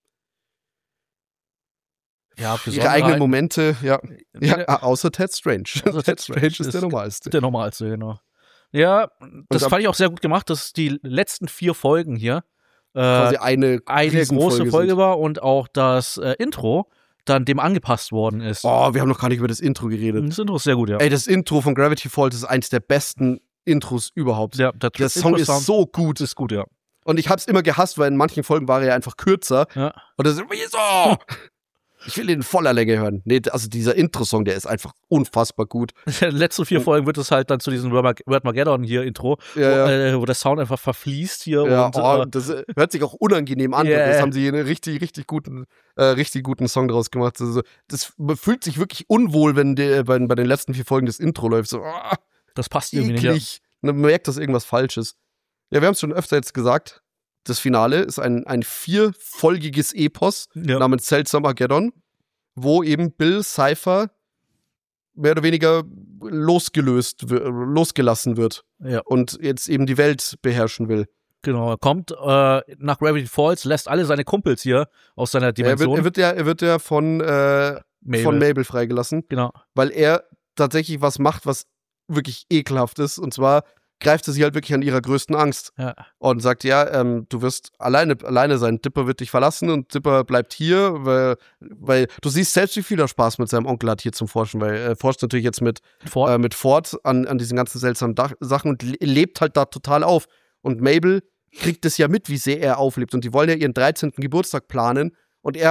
ihre eigenen Momente, ja, außer Ted Strange. Also Ted Strange ist der Normalste. Der Normalste, genau. Ja, das fand ich auch sehr gut gemacht, dass die letzten 4 Folgen hier quasi eine große Folge war und auch das Intro dann dem angepasst worden ist. Oh, wir haben noch gar nicht über das Intro geredet. Das Intro ist sehr gut, ja. Ey, das Intro von Gravity Falls ist eines der besten Intros überhaupt. Ja, der Song ist so gut. Ist gut, ja. Und ich hab's immer gehasst, weil in manchen Folgen war er ja einfach kürzer. Ja. Und das ist so. Ich will ihn in voller Länge hören. Nee, also dieser Intro-Song, der ist einfach unfassbar gut. In den letzten 4 Folgen wird es halt dann zu diesem Wordmageddon hier Intro, wo der Sound einfach verfließt hier. Ja, und, das hört sich auch unangenehm an. Yeah. Das haben sie einen richtig guten Song draus gemacht. Also, das fühlt sich wirklich unwohl, wenn bei den letzten 4 Folgen das Intro läuft. So, das passt irgendwie eklig. nicht. Ja. Man merkt, dass irgendwas falsch ist. Ja, wir haben es schon öfter jetzt gesagt. Das Finale ist ein 4-folgiges Epos namens Seltsamageddon, wo eben Bill Cipher mehr oder weniger losgelassen wird und jetzt eben die Welt beherrschen will. Genau, er kommt nach Gravity Falls, lässt alle seine Kumpels hier aus seiner Dimension. Er wird ja von Mabel freigelassen, genau, weil er tatsächlich was macht, was wirklich ekelhaft ist, und zwar greift er sie halt wirklich an ihrer größten Angst und sagt, du wirst alleine sein, Dipper wird dich verlassen und Dipper bleibt hier, weil du siehst selbst, wie viel er Spaß mit seinem Onkel hat hier zum Forschen, weil er forscht natürlich jetzt mit Ford an diesen ganzen seltsamen Sachen und lebt halt da total auf. Und Mabel kriegt es ja mit, wie sehr er auflebt, und die wollen ja ihren 13. Geburtstag planen und er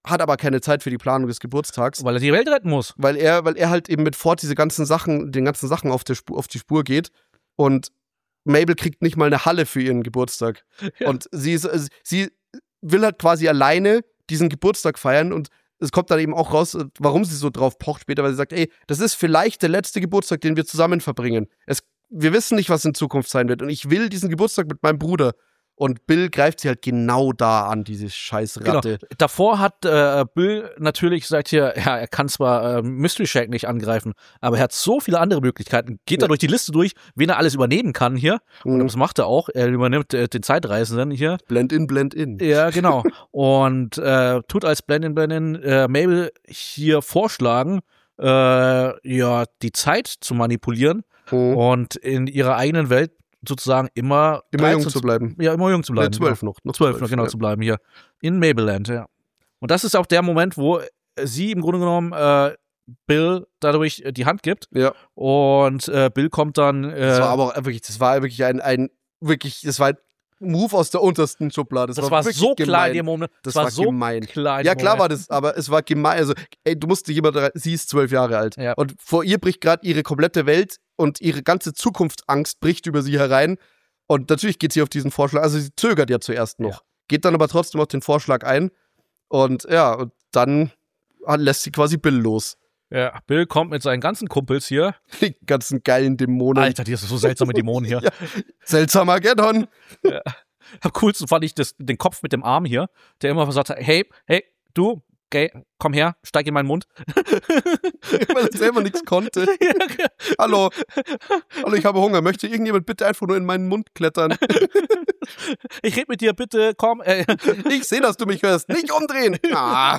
hat aber keine Zeit für die Planung des Geburtstags. Weil er die Welt retten muss. Weil er halt eben mit Ford den ganzen Sachen auf die Spur geht und Mabel kriegt nicht mal eine Halle für ihren Geburtstag. Ja. Und sie will halt quasi alleine diesen Geburtstag feiern und es kommt dann eben auch raus, warum sie so drauf pocht später, weil sie sagt, ey, das ist vielleicht der letzte Geburtstag, den wir zusammen verbringen. Wir wissen nicht, was in Zukunft sein wird und ich will diesen Geburtstag mit meinem Bruder. Und Bill greift sie halt genau da an, diese scheiß Ratte. Genau. Davor hat Bill natürlich gesagt hier, ja, er kann zwar Mystery Shack nicht angreifen, aber er hat so viele andere Möglichkeiten. Geht da durch die Liste durch, wen er alles übernehmen kann hier. Und das macht er auch. Er übernimmt den Zeitreisenden hier. Blend in. Ja, genau. Und tut als Blend in Mabel hier vorschlagen, die Zeit zu manipulieren und in ihrer eigenen Welt sozusagen immer jung zu bleiben. Ja, immer jung zu bleiben. 12 noch. 12 noch, genau, zu bleiben hier. In Mabelland, ja. Und das ist auch der Moment, wo sie im Grunde genommen Bill dadurch die Hand gibt. Ja. Und Bill kommt dann. Das war aber auch wirklich, das war ein Move aus der untersten Schublade. Das war so klar in dem Moment. Das war so gemein. Ja, klar war das, aber es war gemein. Also, ey, sie ist 12 Jahre alt. Ja. Und vor ihr bricht gerade ihre komplette Welt und ihre ganze Zukunftsangst bricht über sie herein. Und natürlich geht sie auf diesen Vorschlag, also sie zögert ja zuerst noch, geht dann aber trotzdem auf den Vorschlag ein. Und ja, und dann lässt sie quasi Bill los. Ja, Bill kommt mit seinen ganzen Kumpels hier. Die ganzen geilen Dämonen. Alter, die sind so seltsame Dämonen hier. Ja. Seltsamer Addon. Ja. Am coolsten fand ich den Kopf mit dem Arm hier, der immer gesagt hat, hey, du, komm her, steig in meinen Mund. Weil er selber nichts konnte. Ja. Hallo, ich habe Hunger. Möchte irgendjemand bitte einfach nur in meinen Mund klettern? Ich rede mit dir, bitte, komm. Ich sehe, dass du mich hörst. Nicht umdrehen. Ah.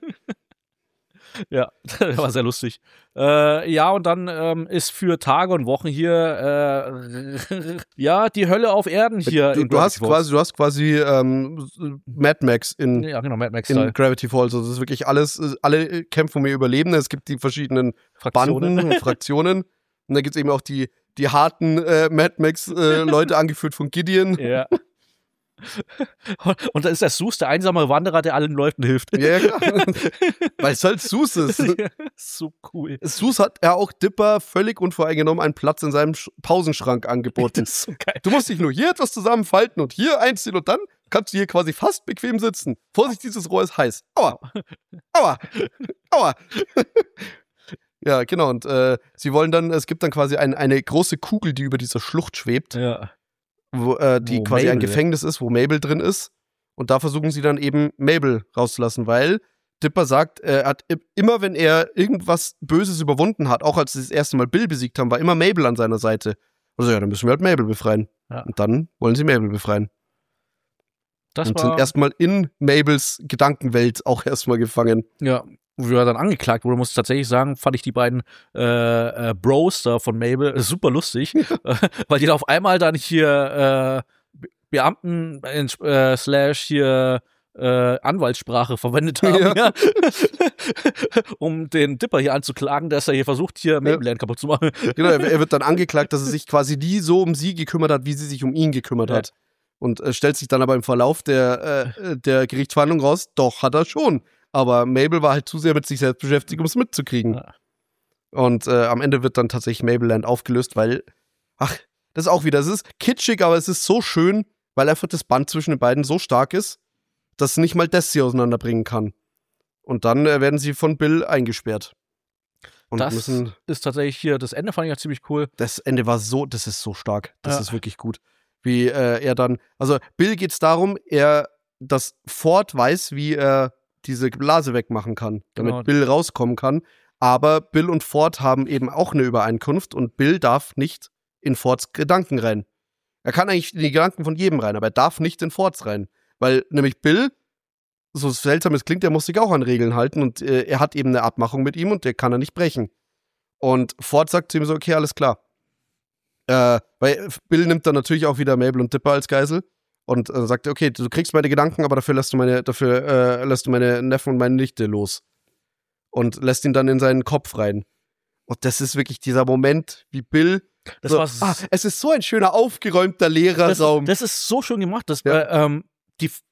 Ja, das war sehr lustig. Und dann ist für Tage und Wochen hier die Hölle auf Erden hier. Du hast quasi Mad Max in Mad Max in Gravity Falls. Also das ist wirklich alles, alle kämpfen um ihr Überleben. Es gibt die verschiedenen Banden und Fraktionen. Und da gibt es eben auch die harten Mad Max Leute, angeführt von Gideon. Ja. Und da ist der Sus, der einsame Wanderer, der allen Leuten hilft. Ja, klar. Weil es halt Sus ist. Ja, so cool. Sus hat ja auch Dipper völlig unvoreingenommen einen Platz in seinem Pausenschrank angeboten. Das ist so geil. Du musst dich nur hier etwas zusammenfalten und hier einziehen und dann kannst du hier quasi fast bequem sitzen. Vorsicht, dieses Rohr ist heiß. Aua. Aua. Aua. Ja, genau. Und sie wollen dann, es gibt dann quasi eine große Kugel, die über dieser Schlucht schwebt. Ja. Die quasi Mabel, ein Gefängnis ist, wo Mabel drin ist. Und da versuchen sie dann eben Mabel rauszulassen, weil Dipper sagt, er hat immer, wenn er irgendwas Böses überwunden hat, auch als sie das erste Mal Bill besiegt haben, war immer Mabel an seiner Seite. Also ja, dann müssen wir halt Mabel befreien. Ja. Und dann wollen sie Mabel befreien. Und sind erstmal in Mabels Gedankenwelt auch erstmal gefangen. Ja, wo er dann angeklagt wurde, muss ich tatsächlich sagen, fand ich die beiden Bros da von Mabel super lustig, weil die da auf einmal dann hier Beamten / hier Anwaltssprache verwendet haben, ja. Um den Dipper hier anzuklagen, dass er hier versucht, hier Mabelland kaputt zu machen. Genau, er wird dann angeklagt, dass er sich quasi nie so um sie gekümmert hat, wie sie sich um ihn gekümmert hat. Und stellt sich dann aber im Verlauf der Gerichtsverhandlung raus, doch, hat er schon. Aber Mabel war halt zu sehr mit sich selbst beschäftigt, um es mitzukriegen. Ja. Und am Ende wird dann tatsächlich Mabelland aufgelöst, weil, das ist auch wieder, es ist kitschig, aber es ist so schön, weil einfach das Band zwischen den beiden so stark ist, dass nicht mal das sie auseinanderbringen kann. Und dann werden sie von Bill eingesperrt. Und das ist tatsächlich hier, das Ende fand ich ja ziemlich cool. Das Ende das ist so stark. Das ist wirklich gut. Wie er dann, also Bill geht's darum, dass Ford weiß, wie er diese Blase wegmachen kann, damit Bill rauskommen kann. Aber Bill und Ford haben eben auch eine Übereinkunft und Bill darf nicht in Fords Gedanken rein. Er kann eigentlich in die Gedanken von jedem rein, aber er darf nicht in Fords rein. Weil nämlich Bill, so seltsam es klingt, der muss sich auch an Regeln halten und er hat eben eine Abmachung mit ihm und der kann er nicht brechen. Und Ford sagt zu ihm so, okay, alles klar. Weil Bill nimmt dann natürlich auch wieder Mabel und Dipper als Geisel. Und sagt, okay, du kriegst meine Gedanken, aber dafür lässt du meine Neffen und meine Nichte los. Und lässt ihn dann in seinen Kopf rein. Und das ist wirklich dieser Moment, wie Bill. Es ist so ein schöner, aufgeräumter, leerer Raum. Das ist so schön gemacht. Der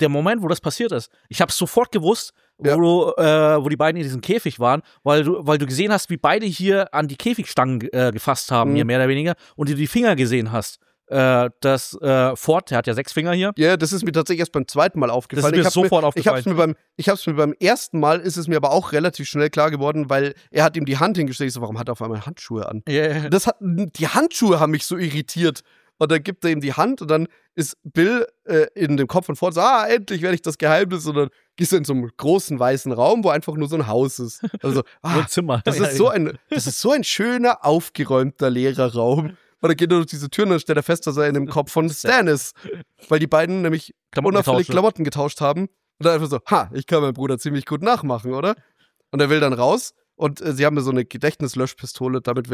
der Moment, wo das passiert ist, ich habe sofort gewusst, wo die beiden in diesem Käfig waren, weil du gesehen hast, wie beide hier an die Käfigstangen gefasst haben, hier mehr oder weniger, und du die Finger gesehen hast. Dass Ford, der hat ja 6 Finger hier. Ja, das ist mir tatsächlich erst beim zweiten Mal aufgefallen. Das ist mir sofort aufgefallen. Ich hab's mir beim ersten Mal, ist es mir aber auch relativ schnell klar geworden, weil er hat ihm die Hand hingestellt. Ich so, warum hat er auf einmal Handschuhe an? Yeah. Die Handschuhe haben mich so irritiert. Und dann gibt er ihm die Hand und dann ist Bill in dem Kopf von Ford so, endlich werde ich das Geheimnis. Und dann gehst du in so einen großen weißen Raum, wo einfach nur so ein Haus ist. Also, ein Zimmer. Das ist so ein schöner, aufgeräumter, leerer Raum. Und dann geht er durch diese Tür und dann stellt er fest, dass er in dem Kopf von Stan ist. Weil die beiden nämlich unauffällig Klamotten getauscht haben. Und dann einfach so, ich kann meinen Bruder ziemlich gut nachmachen, oder? Und er will dann raus und sie haben so eine Gedächtnislöschpistole, damit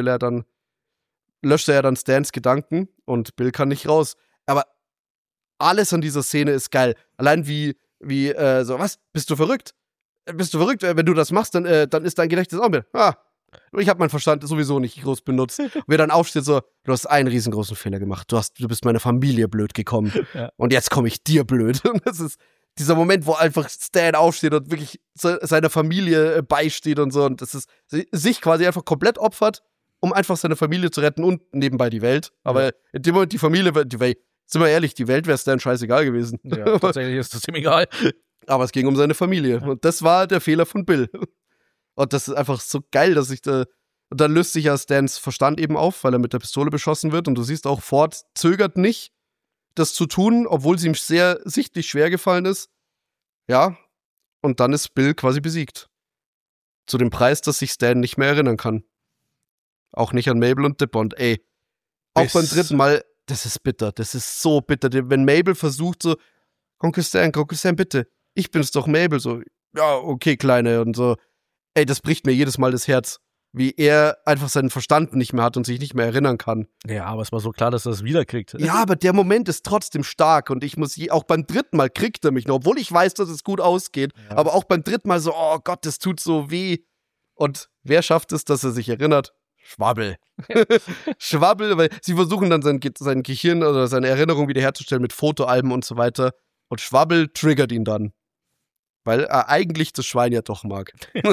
löscht er dann Stans Gedanken und Bill kann nicht raus. Aber alles an dieser Szene ist geil. Allein wie was? Bist du verrückt? Bist du verrückt? Wenn du das machst, dann ist dein Gedächtnis auch mit. Ich habe meinen Verstand sowieso nicht groß benutzt. Wer dann aufsteht so, du hast einen riesengroßen Fehler gemacht. Du bist meiner Familie blöd gekommen. Ja. Und jetzt komme ich dir blöd. Und das ist dieser Moment, wo einfach Stan aufsteht und wirklich seiner Familie beisteht und so. Und das ist sich quasi einfach komplett opfert, um einfach seine Familie zu retten und nebenbei die Welt. Aber in dem Moment die Familie, sind wir ehrlich, die Welt wäre Stan scheißegal gewesen. Ja, tatsächlich ist das ziemlich egal. Aber es ging um seine Familie. Und das war der Fehler von Bill. Und das ist einfach so geil, dass und dann löst sich ja Stans Verstand eben auf, weil er mit der Pistole beschossen wird. Und du siehst auch, Ford zögert nicht, das zu tun, obwohl es ihm sehr sichtlich schwer gefallen ist. Ja, und dann ist Bill quasi besiegt. Zu dem Preis, dass sich Stan nicht mehr erinnern kann. Auch nicht an Mabel und Dipper. Und auch beim dritten Mal, das ist bitter. Das ist so bitter. Wenn Mabel versucht so, Onkel Stan, bitte. Ich bin's doch, Mabel. So, ja, okay, Kleine. Und so, das bricht mir jedes Mal das Herz, wie er einfach seinen Verstand nicht mehr hat und sich nicht mehr erinnern kann. Ja, aber es war so klar, dass er es wiederkriegt. Ja, aber der Moment ist trotzdem stark und auch beim dritten Mal kriegt er mich noch, obwohl ich weiß, dass es gut ausgeht, aber auch beim dritten Mal so, oh Gott, das tut so weh. Und wer schafft es, dass er sich erinnert? Schwabbel. Schwabbel, weil sie versuchen dann sein Gehirn oder seine Erinnerung wiederherzustellen mit Fotoalben und so weiter und Schwabbel triggert ihn dann. Weil er eigentlich das Schwein ja doch mag.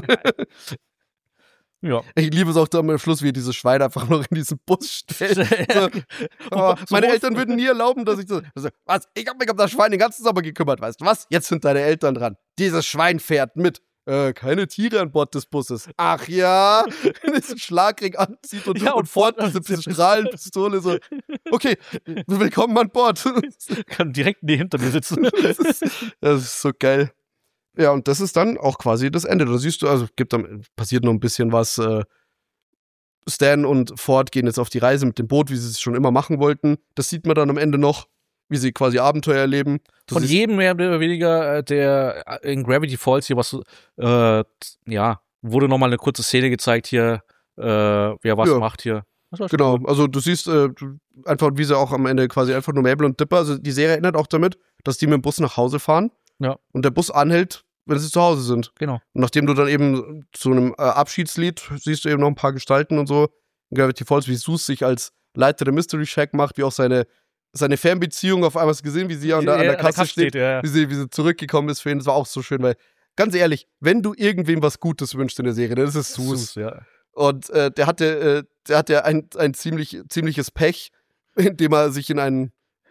Ja. Ich liebe es auch da am Schluss, wie er dieses Schwein einfach noch in diesen Bus stellt. Meine Eltern würden nie erlauben, dass ich so, was? Ich hab mich um das Schwein den ganzen Sommer gekümmert, weißt du was? Jetzt sind deine Eltern dran. Dieses Schwein fährt mit. Keine Tiere an Bord des Busses. Ach ja, diesen Schlagring anzieht und fort diese Strahlenpistole so. Okay, willkommen an Bord. Kann direkt hinter mir sitzen. Das ist so geil. Ja, und das ist dann auch quasi das Ende. Da siehst du, also passiert noch ein bisschen was. Stan und Ford gehen jetzt auf die Reise mit dem Boot, wie sie es schon immer machen wollten. Das sieht man dann am Ende noch, wie sie quasi Abenteuer erleben. Von jedem mehr oder weniger, der in Gravity Falls hier wurde nochmal eine kurze Szene gezeigt hier, wer was macht hier. Genau, also du siehst einfach, wie sie auch am Ende quasi einfach nur Mabel und Dipper, also die Serie endet auch damit, dass die mit dem Bus nach Hause fahren. Ja. Und der Bus anhält, wenn sie zu Hause sind. Genau. Und nachdem du dann eben zu einem Abschiedslied siehst du eben noch ein paar Gestalten und so in Gravity Falls, wie Sus sich als Leiter der Mystery Shack macht, wie auch seine Fernbeziehung auf einmal gesehen, wie sie an der Kasse steht, wie sie zurückgekommen ist für ihn. Das war auch so schön, weil, ganz ehrlich, wenn du irgendwem was Gutes wünschst in der Serie, dann ist es Sus. Ja. Und der hatte ein ziemliches Pech, indem er sich in ein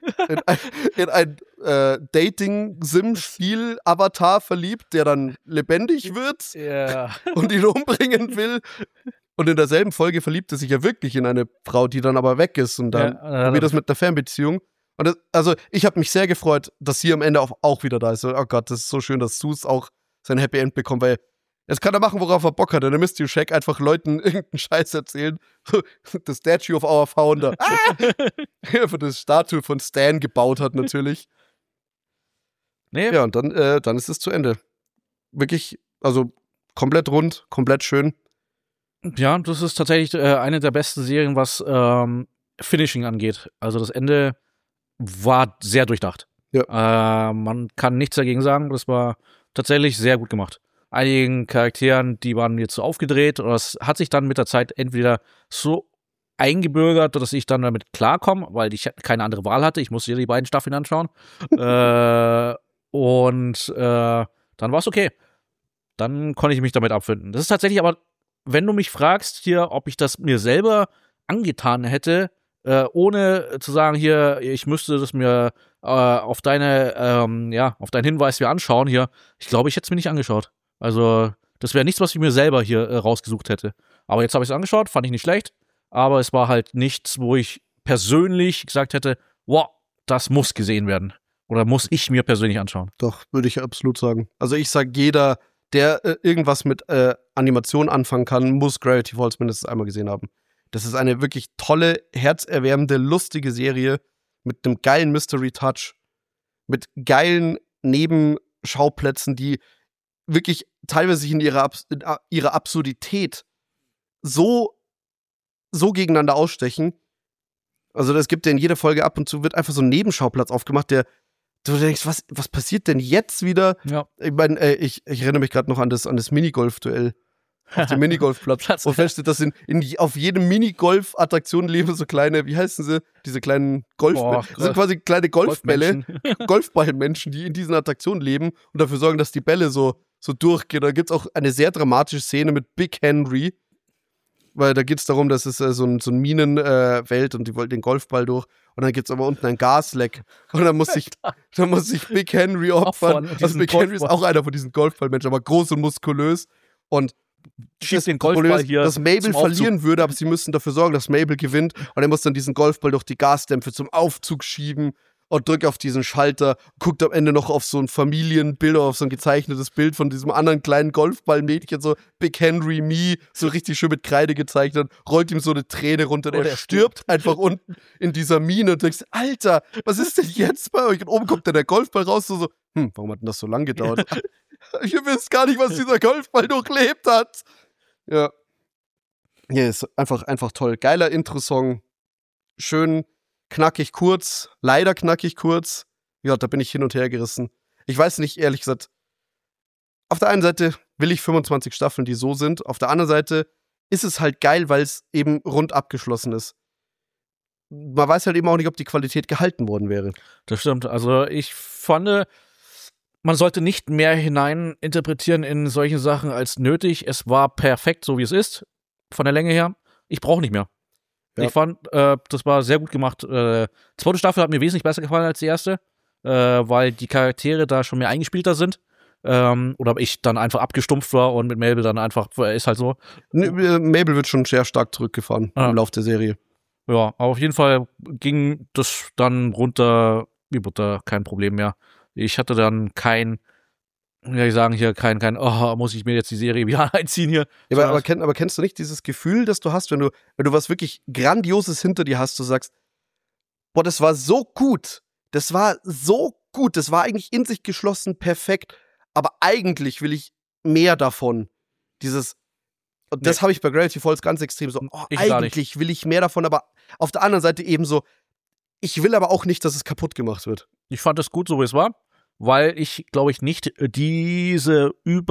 Dating-Sim-Spiel-Avatar verliebt, der dann lebendig wird und ihn umbringen will. Und in derselben Folge verliebt er sich ja wirklich in eine Frau, die dann aber weg ist. Und dann probiert das mit einer Fernbeziehung. Und ich habe mich sehr gefreut, dass sie am Ende auch wieder da ist. Oh Gott, das ist so schön, dass Sus auch sein Happy End bekommt, weil jetzt kann er machen, worauf er Bock hat. In der Mystery Shack einfach Leuten irgendeinen Scheiß erzählen. The Statue of Our Founder. Für das Statue von Stan gebaut hat, natürlich. Nee. Ja, und dann ist es zu Ende. Wirklich, also komplett rund, komplett schön. Ja, das ist tatsächlich eine der besten Serien, was Finishing angeht. Also das Ende war sehr durchdacht. Ja. Man kann nichts dagegen sagen. Das war tatsächlich sehr gut gemacht. Einigen Charakteren, die waren mir zu aufgedreht, oder es hat sich dann mit der Zeit entweder so eingebürgert, dass ich dann damit klarkomme, weil ich keine andere Wahl hatte. Ich musste ja die beiden Staffeln anschauen. Und Und dann war es okay. Dann konnte ich mich damit abfinden. Das ist tatsächlich aber, wenn du mich fragst hier, ob ich das mir selber angetan hätte, ohne zu sagen hier, ich müsste das mir auf deinen Hinweis mir anschauen hier, ich glaube, ich hätte es mir nicht angeschaut. Also das wäre nichts, was ich mir selber hier rausgesucht hätte. Aber jetzt habe ich es angeschaut, fand ich nicht schlecht, aber es war halt nichts, wo ich persönlich gesagt hätte, wow, das muss gesehen werden. Oder muss ich mir persönlich anschauen. Doch, würde ich absolut sagen. Also ich sage, jeder, der irgendwas mit Animation anfangen kann, muss Gravity Falls mindestens einmal gesehen haben. Das ist eine wirklich tolle, herzerwärmende, lustige Serie mit einem geilen Mystery-Touch, mit geilen Nebenschauplätzen, die wirklich teilweise sich in ihrer Absurdität so gegeneinander ausstechen. Also es gibt ja in jeder Folge ab und zu wird einfach so ein Nebenschauplatz aufgemacht, der du denkst, was passiert denn jetzt wieder? Ja. Ich meine, ich erinnere mich gerade noch an das Minigolf-Duell auf dem Minigolfplatz. Und feststeht, dass auf jedem Minigolf-Attraktion leben so kleine, wie heißen sie? Diese kleinen Golfbälle. Das sind quasi kleine Golfbälle, Golfballmenschen, die in diesen Attraktionen leben und dafür sorgen, dass die Bälle so durchgehen. Da gibt es auch eine sehr dramatische Szene mit Big Henry, weil da geht es darum, dass es so ein Minenwelt und die wollten den Golfball durch und dann gibt es aber unten ein Gasleck und dann muss sich Big Henry opfern. Also Big Henry ist auch einer von diesen Golfballmenschen, aber groß und muskulös und schießt den Golfball hier, dass Mabel verlieren würde, aber sie müssen dafür sorgen, dass Mabel gewinnt und er muss dann diesen Golfball durch die Gasdämpfe zum Aufzug schieben und drückt auf diesen Schalter, guckt am Ende noch auf so ein Familienbild oder auf so ein gezeichnetes Bild von diesem anderen kleinen Golfballmädchen, so Big Henry Me, so richtig schön mit Kreide gezeichnet, rollt ihm so eine Träne runter und er stirbt einfach unten in dieser Mine und denkst, Alter, was ist denn jetzt bei euch? Und oben kommt dann der Golfball raus, so, warum hat denn das so lang gedauert? Ihr wisst gar nicht, was dieser Golfball durchlebt hat. Ja. Ja, ist einfach toll. Geiler Intro-Song. Schön knackig kurz. Leider knackig kurz. Ja, da bin ich hin und her gerissen. Ich weiß nicht, ehrlich gesagt. Auf der einen Seite will ich 25 Staffeln, die so sind. Auf der anderen Seite ist es halt geil, weil es eben rund abgeschlossen ist. Man weiß halt eben auch nicht, ob die Qualität gehalten worden wäre. Das stimmt. Also ich fand, man sollte nicht mehr hinein interpretieren in solche Sachen als nötig. Es war perfekt, so wie es ist, von der Länge her. Ich brauche nicht mehr. Ja. Ich fand, das war sehr gut gemacht. Zweite Staffel hat mir wesentlich besser gefallen als die erste, weil die Charaktere da schon mehr eingespielter sind. Oder ich dann einfach abgestumpft war und mit Mabel dann einfach, ist halt so. Mabel wird schon sehr stark zurückgefahren im Lauf der Serie. Ja, aber auf jeden Fall ging das dann runter, wie Butter, kein Problem mehr. Ich hatte dann kein, muss ich mir jetzt die Serie wieder einziehen hier. Ja, aber kennst du nicht dieses Gefühl, das du hast, wenn du was wirklich Grandioses hinter dir hast, du sagst, boah, das war so gut, das war eigentlich in sich geschlossen, perfekt, aber eigentlich will ich mehr davon. Und das habe ich bei Gravity Falls ganz extrem so, eigentlich will ich mehr davon, aber auf der anderen Seite eben so, ich will aber auch nicht, dass es kaputt gemacht wird. Ich fand es gut, so wie es war, weil ich, glaube ich, nicht dieses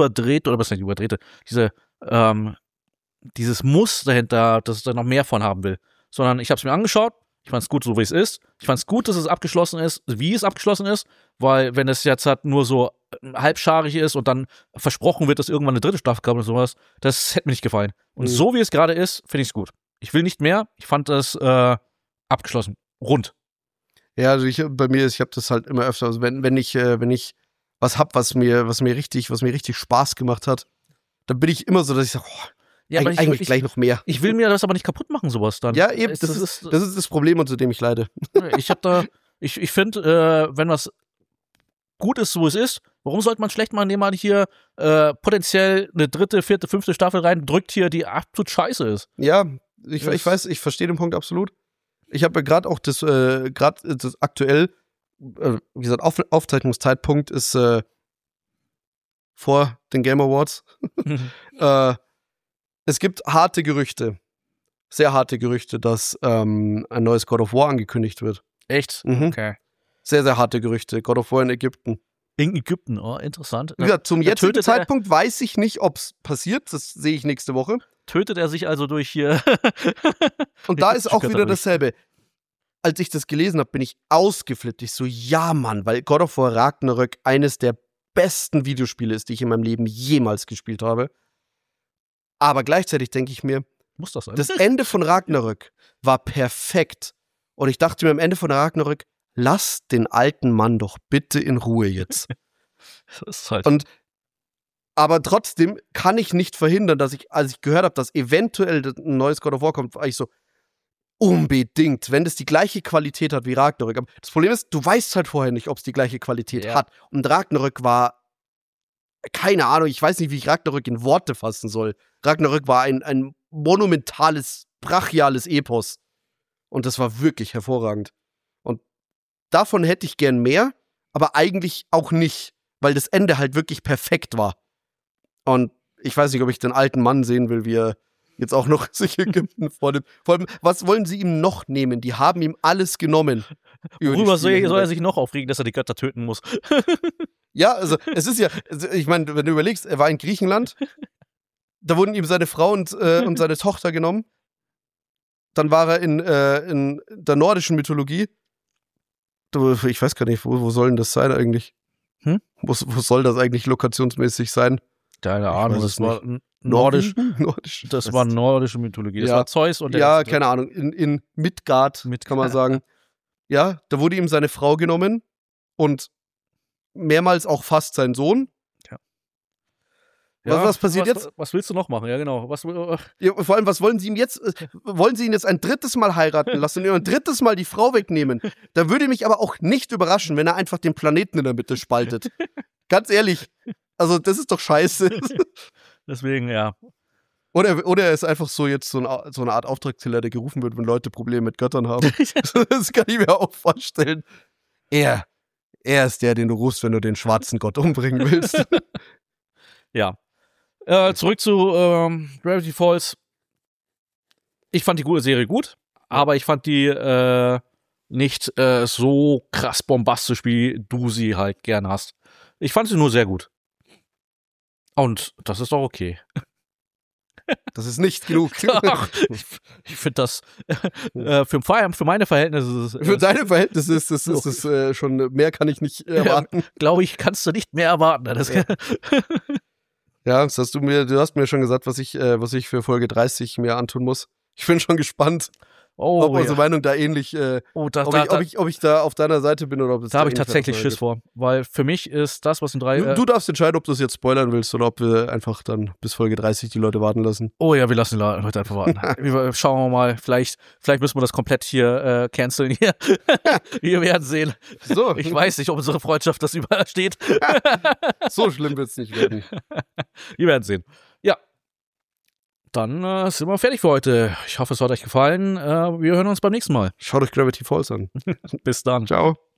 Muss dahinter, dass ich da noch mehr von haben will, sondern ich habe es mir angeschaut, ich fand es gut, so wie es ist, ich fand es gut, dass es abgeschlossen ist, wie es abgeschlossen ist, weil wenn es jetzt halt nur so halbscharig ist und dann versprochen wird, dass irgendwann eine dritte Staffel kommt oder sowas, das hätte mir nicht gefallen. Und so wie es gerade ist, finde ich es gut. Ich will nicht mehr, ich fand das abgeschlossen, rund. Ja, also ich habe das halt immer öfter, also wenn ich was hab, was mir richtig Spaß gemacht hat, dann bin ich immer so, dass ich sage, eigentlich gleich noch mehr. Ich will mir das aber nicht kaputt machen, sowas dann. Ja, eben, das ist das Problem, unter dem ich leide. Ich finde, wenn was gut ist, so es ist, warum sollte man schlecht machen, indem man hier potenziell eine dritte, vierte, fünfte Staffel reindrückt hier, die absolut scheiße ist. Ja, ich weiß, ich verstehe den Punkt absolut. Ich habe ja gerade auch das aktuell, wie gesagt, Aufzeichnungszeitpunkt ist vor den Game Awards. Es gibt harte Gerüchte, sehr harte Gerüchte, dass ein neues God of War angekündigt wird. Echt? Mhm. Okay. Sehr, sehr harte Gerüchte. God of War in Ägypten. In Ägypten, oh, interessant. Ja, zum jetzigen Zeitpunkt weiß ich nicht, ob es passiert. Das sehe ich nächste Woche. Tötet er sich also durch hier. Und da ist auch wieder dasselbe. als ich das gelesen habe, bin ich ausgeflippt. Ich so, ja, Mann, weil God of War Ragnarök eines der besten Videospiele ist, die ich in meinem Leben jemals gespielt habe. Aber gleichzeitig denke ich mir, Muss das sein? das Ende von Ragnarök war perfekt. Und ich dachte mir am Ende von Ragnarök, lass den alten Mann doch bitte in Ruhe jetzt. Das ist halt. Aber trotzdem kann ich nicht verhindern, dass ich, als ich gehört habe, dass eventuell ein neues God of War kommt, war ich so, unbedingt, wenn das die gleiche Qualität hat wie Ragnarök. Aber das Problem ist, du weißt halt vorher nicht, ob es die gleiche Qualität hat. Und Ragnarök war, keine Ahnung, ich weiß nicht, wie ich Ragnarök in Worte fassen soll. Ragnarök war ein monumentales, brachiales Epos. Und das war wirklich hervorragend. Und davon hätte ich gern mehr, aber eigentlich auch nicht, weil das Ende halt wirklich perfekt war. Und ich weiß nicht, ob ich den alten Mann sehen will, wie er jetzt auch noch sich Ägypten vor allem, was wollen sie ihm noch nehmen? Die haben ihm alles genommen. Worüber soll er sich noch aufregen, dass er die Götter töten muss? Ja, also es ist ja, ich meine, wenn du überlegst, er war in Griechenland, da wurden ihm seine Frau und seine Tochter genommen. Dann war er in der nordischen Mythologie. Ich weiß gar nicht, wo soll denn das sein eigentlich? Wo soll das eigentlich lokationsmäßig sein? Keine Ahnung, das war nordisch. Das war nordische Mythologie. Das war Zeus und ja, keine Ahnung. In Midgard, kann man sagen. Ja, da wurde ihm seine Frau genommen und mehrmals auch fast sein Sohn. Ja. Was passiert jetzt? Was willst du noch machen? Ja, genau. Ja, vor allem, was wollen sie ihm jetzt? Wollen sie ihn jetzt ein drittes Mal heiraten lassen und ihm ein drittes Mal die Frau wegnehmen? Da würde mich aber auch nicht überraschen, wenn er einfach den Planeten in der Mitte spaltet. Ganz ehrlich. Also, das ist doch scheiße. Deswegen, ja. Oder er ist einfach so jetzt so eine Art Auftragskiller, der gerufen wird, wenn Leute Probleme mit Göttern haben. Das kann ich mir auch vorstellen. Er ist der, den du rufst, wenn du den schwarzen Gott umbringen willst. Ja. Zurück zu Gravity Falls. Ich fand die Serie gut, aber ich fand die nicht so krass bombastisch, wie du sie halt gern hast. Ich fand sie nur sehr gut. Und das ist doch okay. Das ist nicht genug. Ach, ich finde das für meine Verhältnisse ist es, für deine Verhältnisse ist es schon, mehr kann ich nicht erwarten. Ja, glaube ich, kannst du nicht mehr erwarten. Ja, du hast mir schon gesagt, was ich für Folge 30 mir antun muss. Ich bin schon gespannt, ob unsere Meinung da ähnlich, ob ich da auf deiner Seite bin oder ob es da habe ich tatsächlich Schiss vor, weil für mich ist das, was in 3... Du darfst entscheiden, ob du es jetzt spoilern willst oder ob wir einfach dann bis Folge 30 die Leute warten lassen. Oh ja, wir lassen die Leute einfach warten. Schauen wir mal, vielleicht müssen wir das komplett hier canceln hier. Wir werden sehen. So. Ich weiß nicht, ob unsere Freundschaft das übersteht. So schlimm wird es nicht werden. Wir werden sehen. Ja. Dann sind wir fertig für heute. Ich hoffe, es hat euch gefallen. Wir hören uns beim nächsten Mal. Schaut euch Gravity Falls an. Bis dann. Ciao.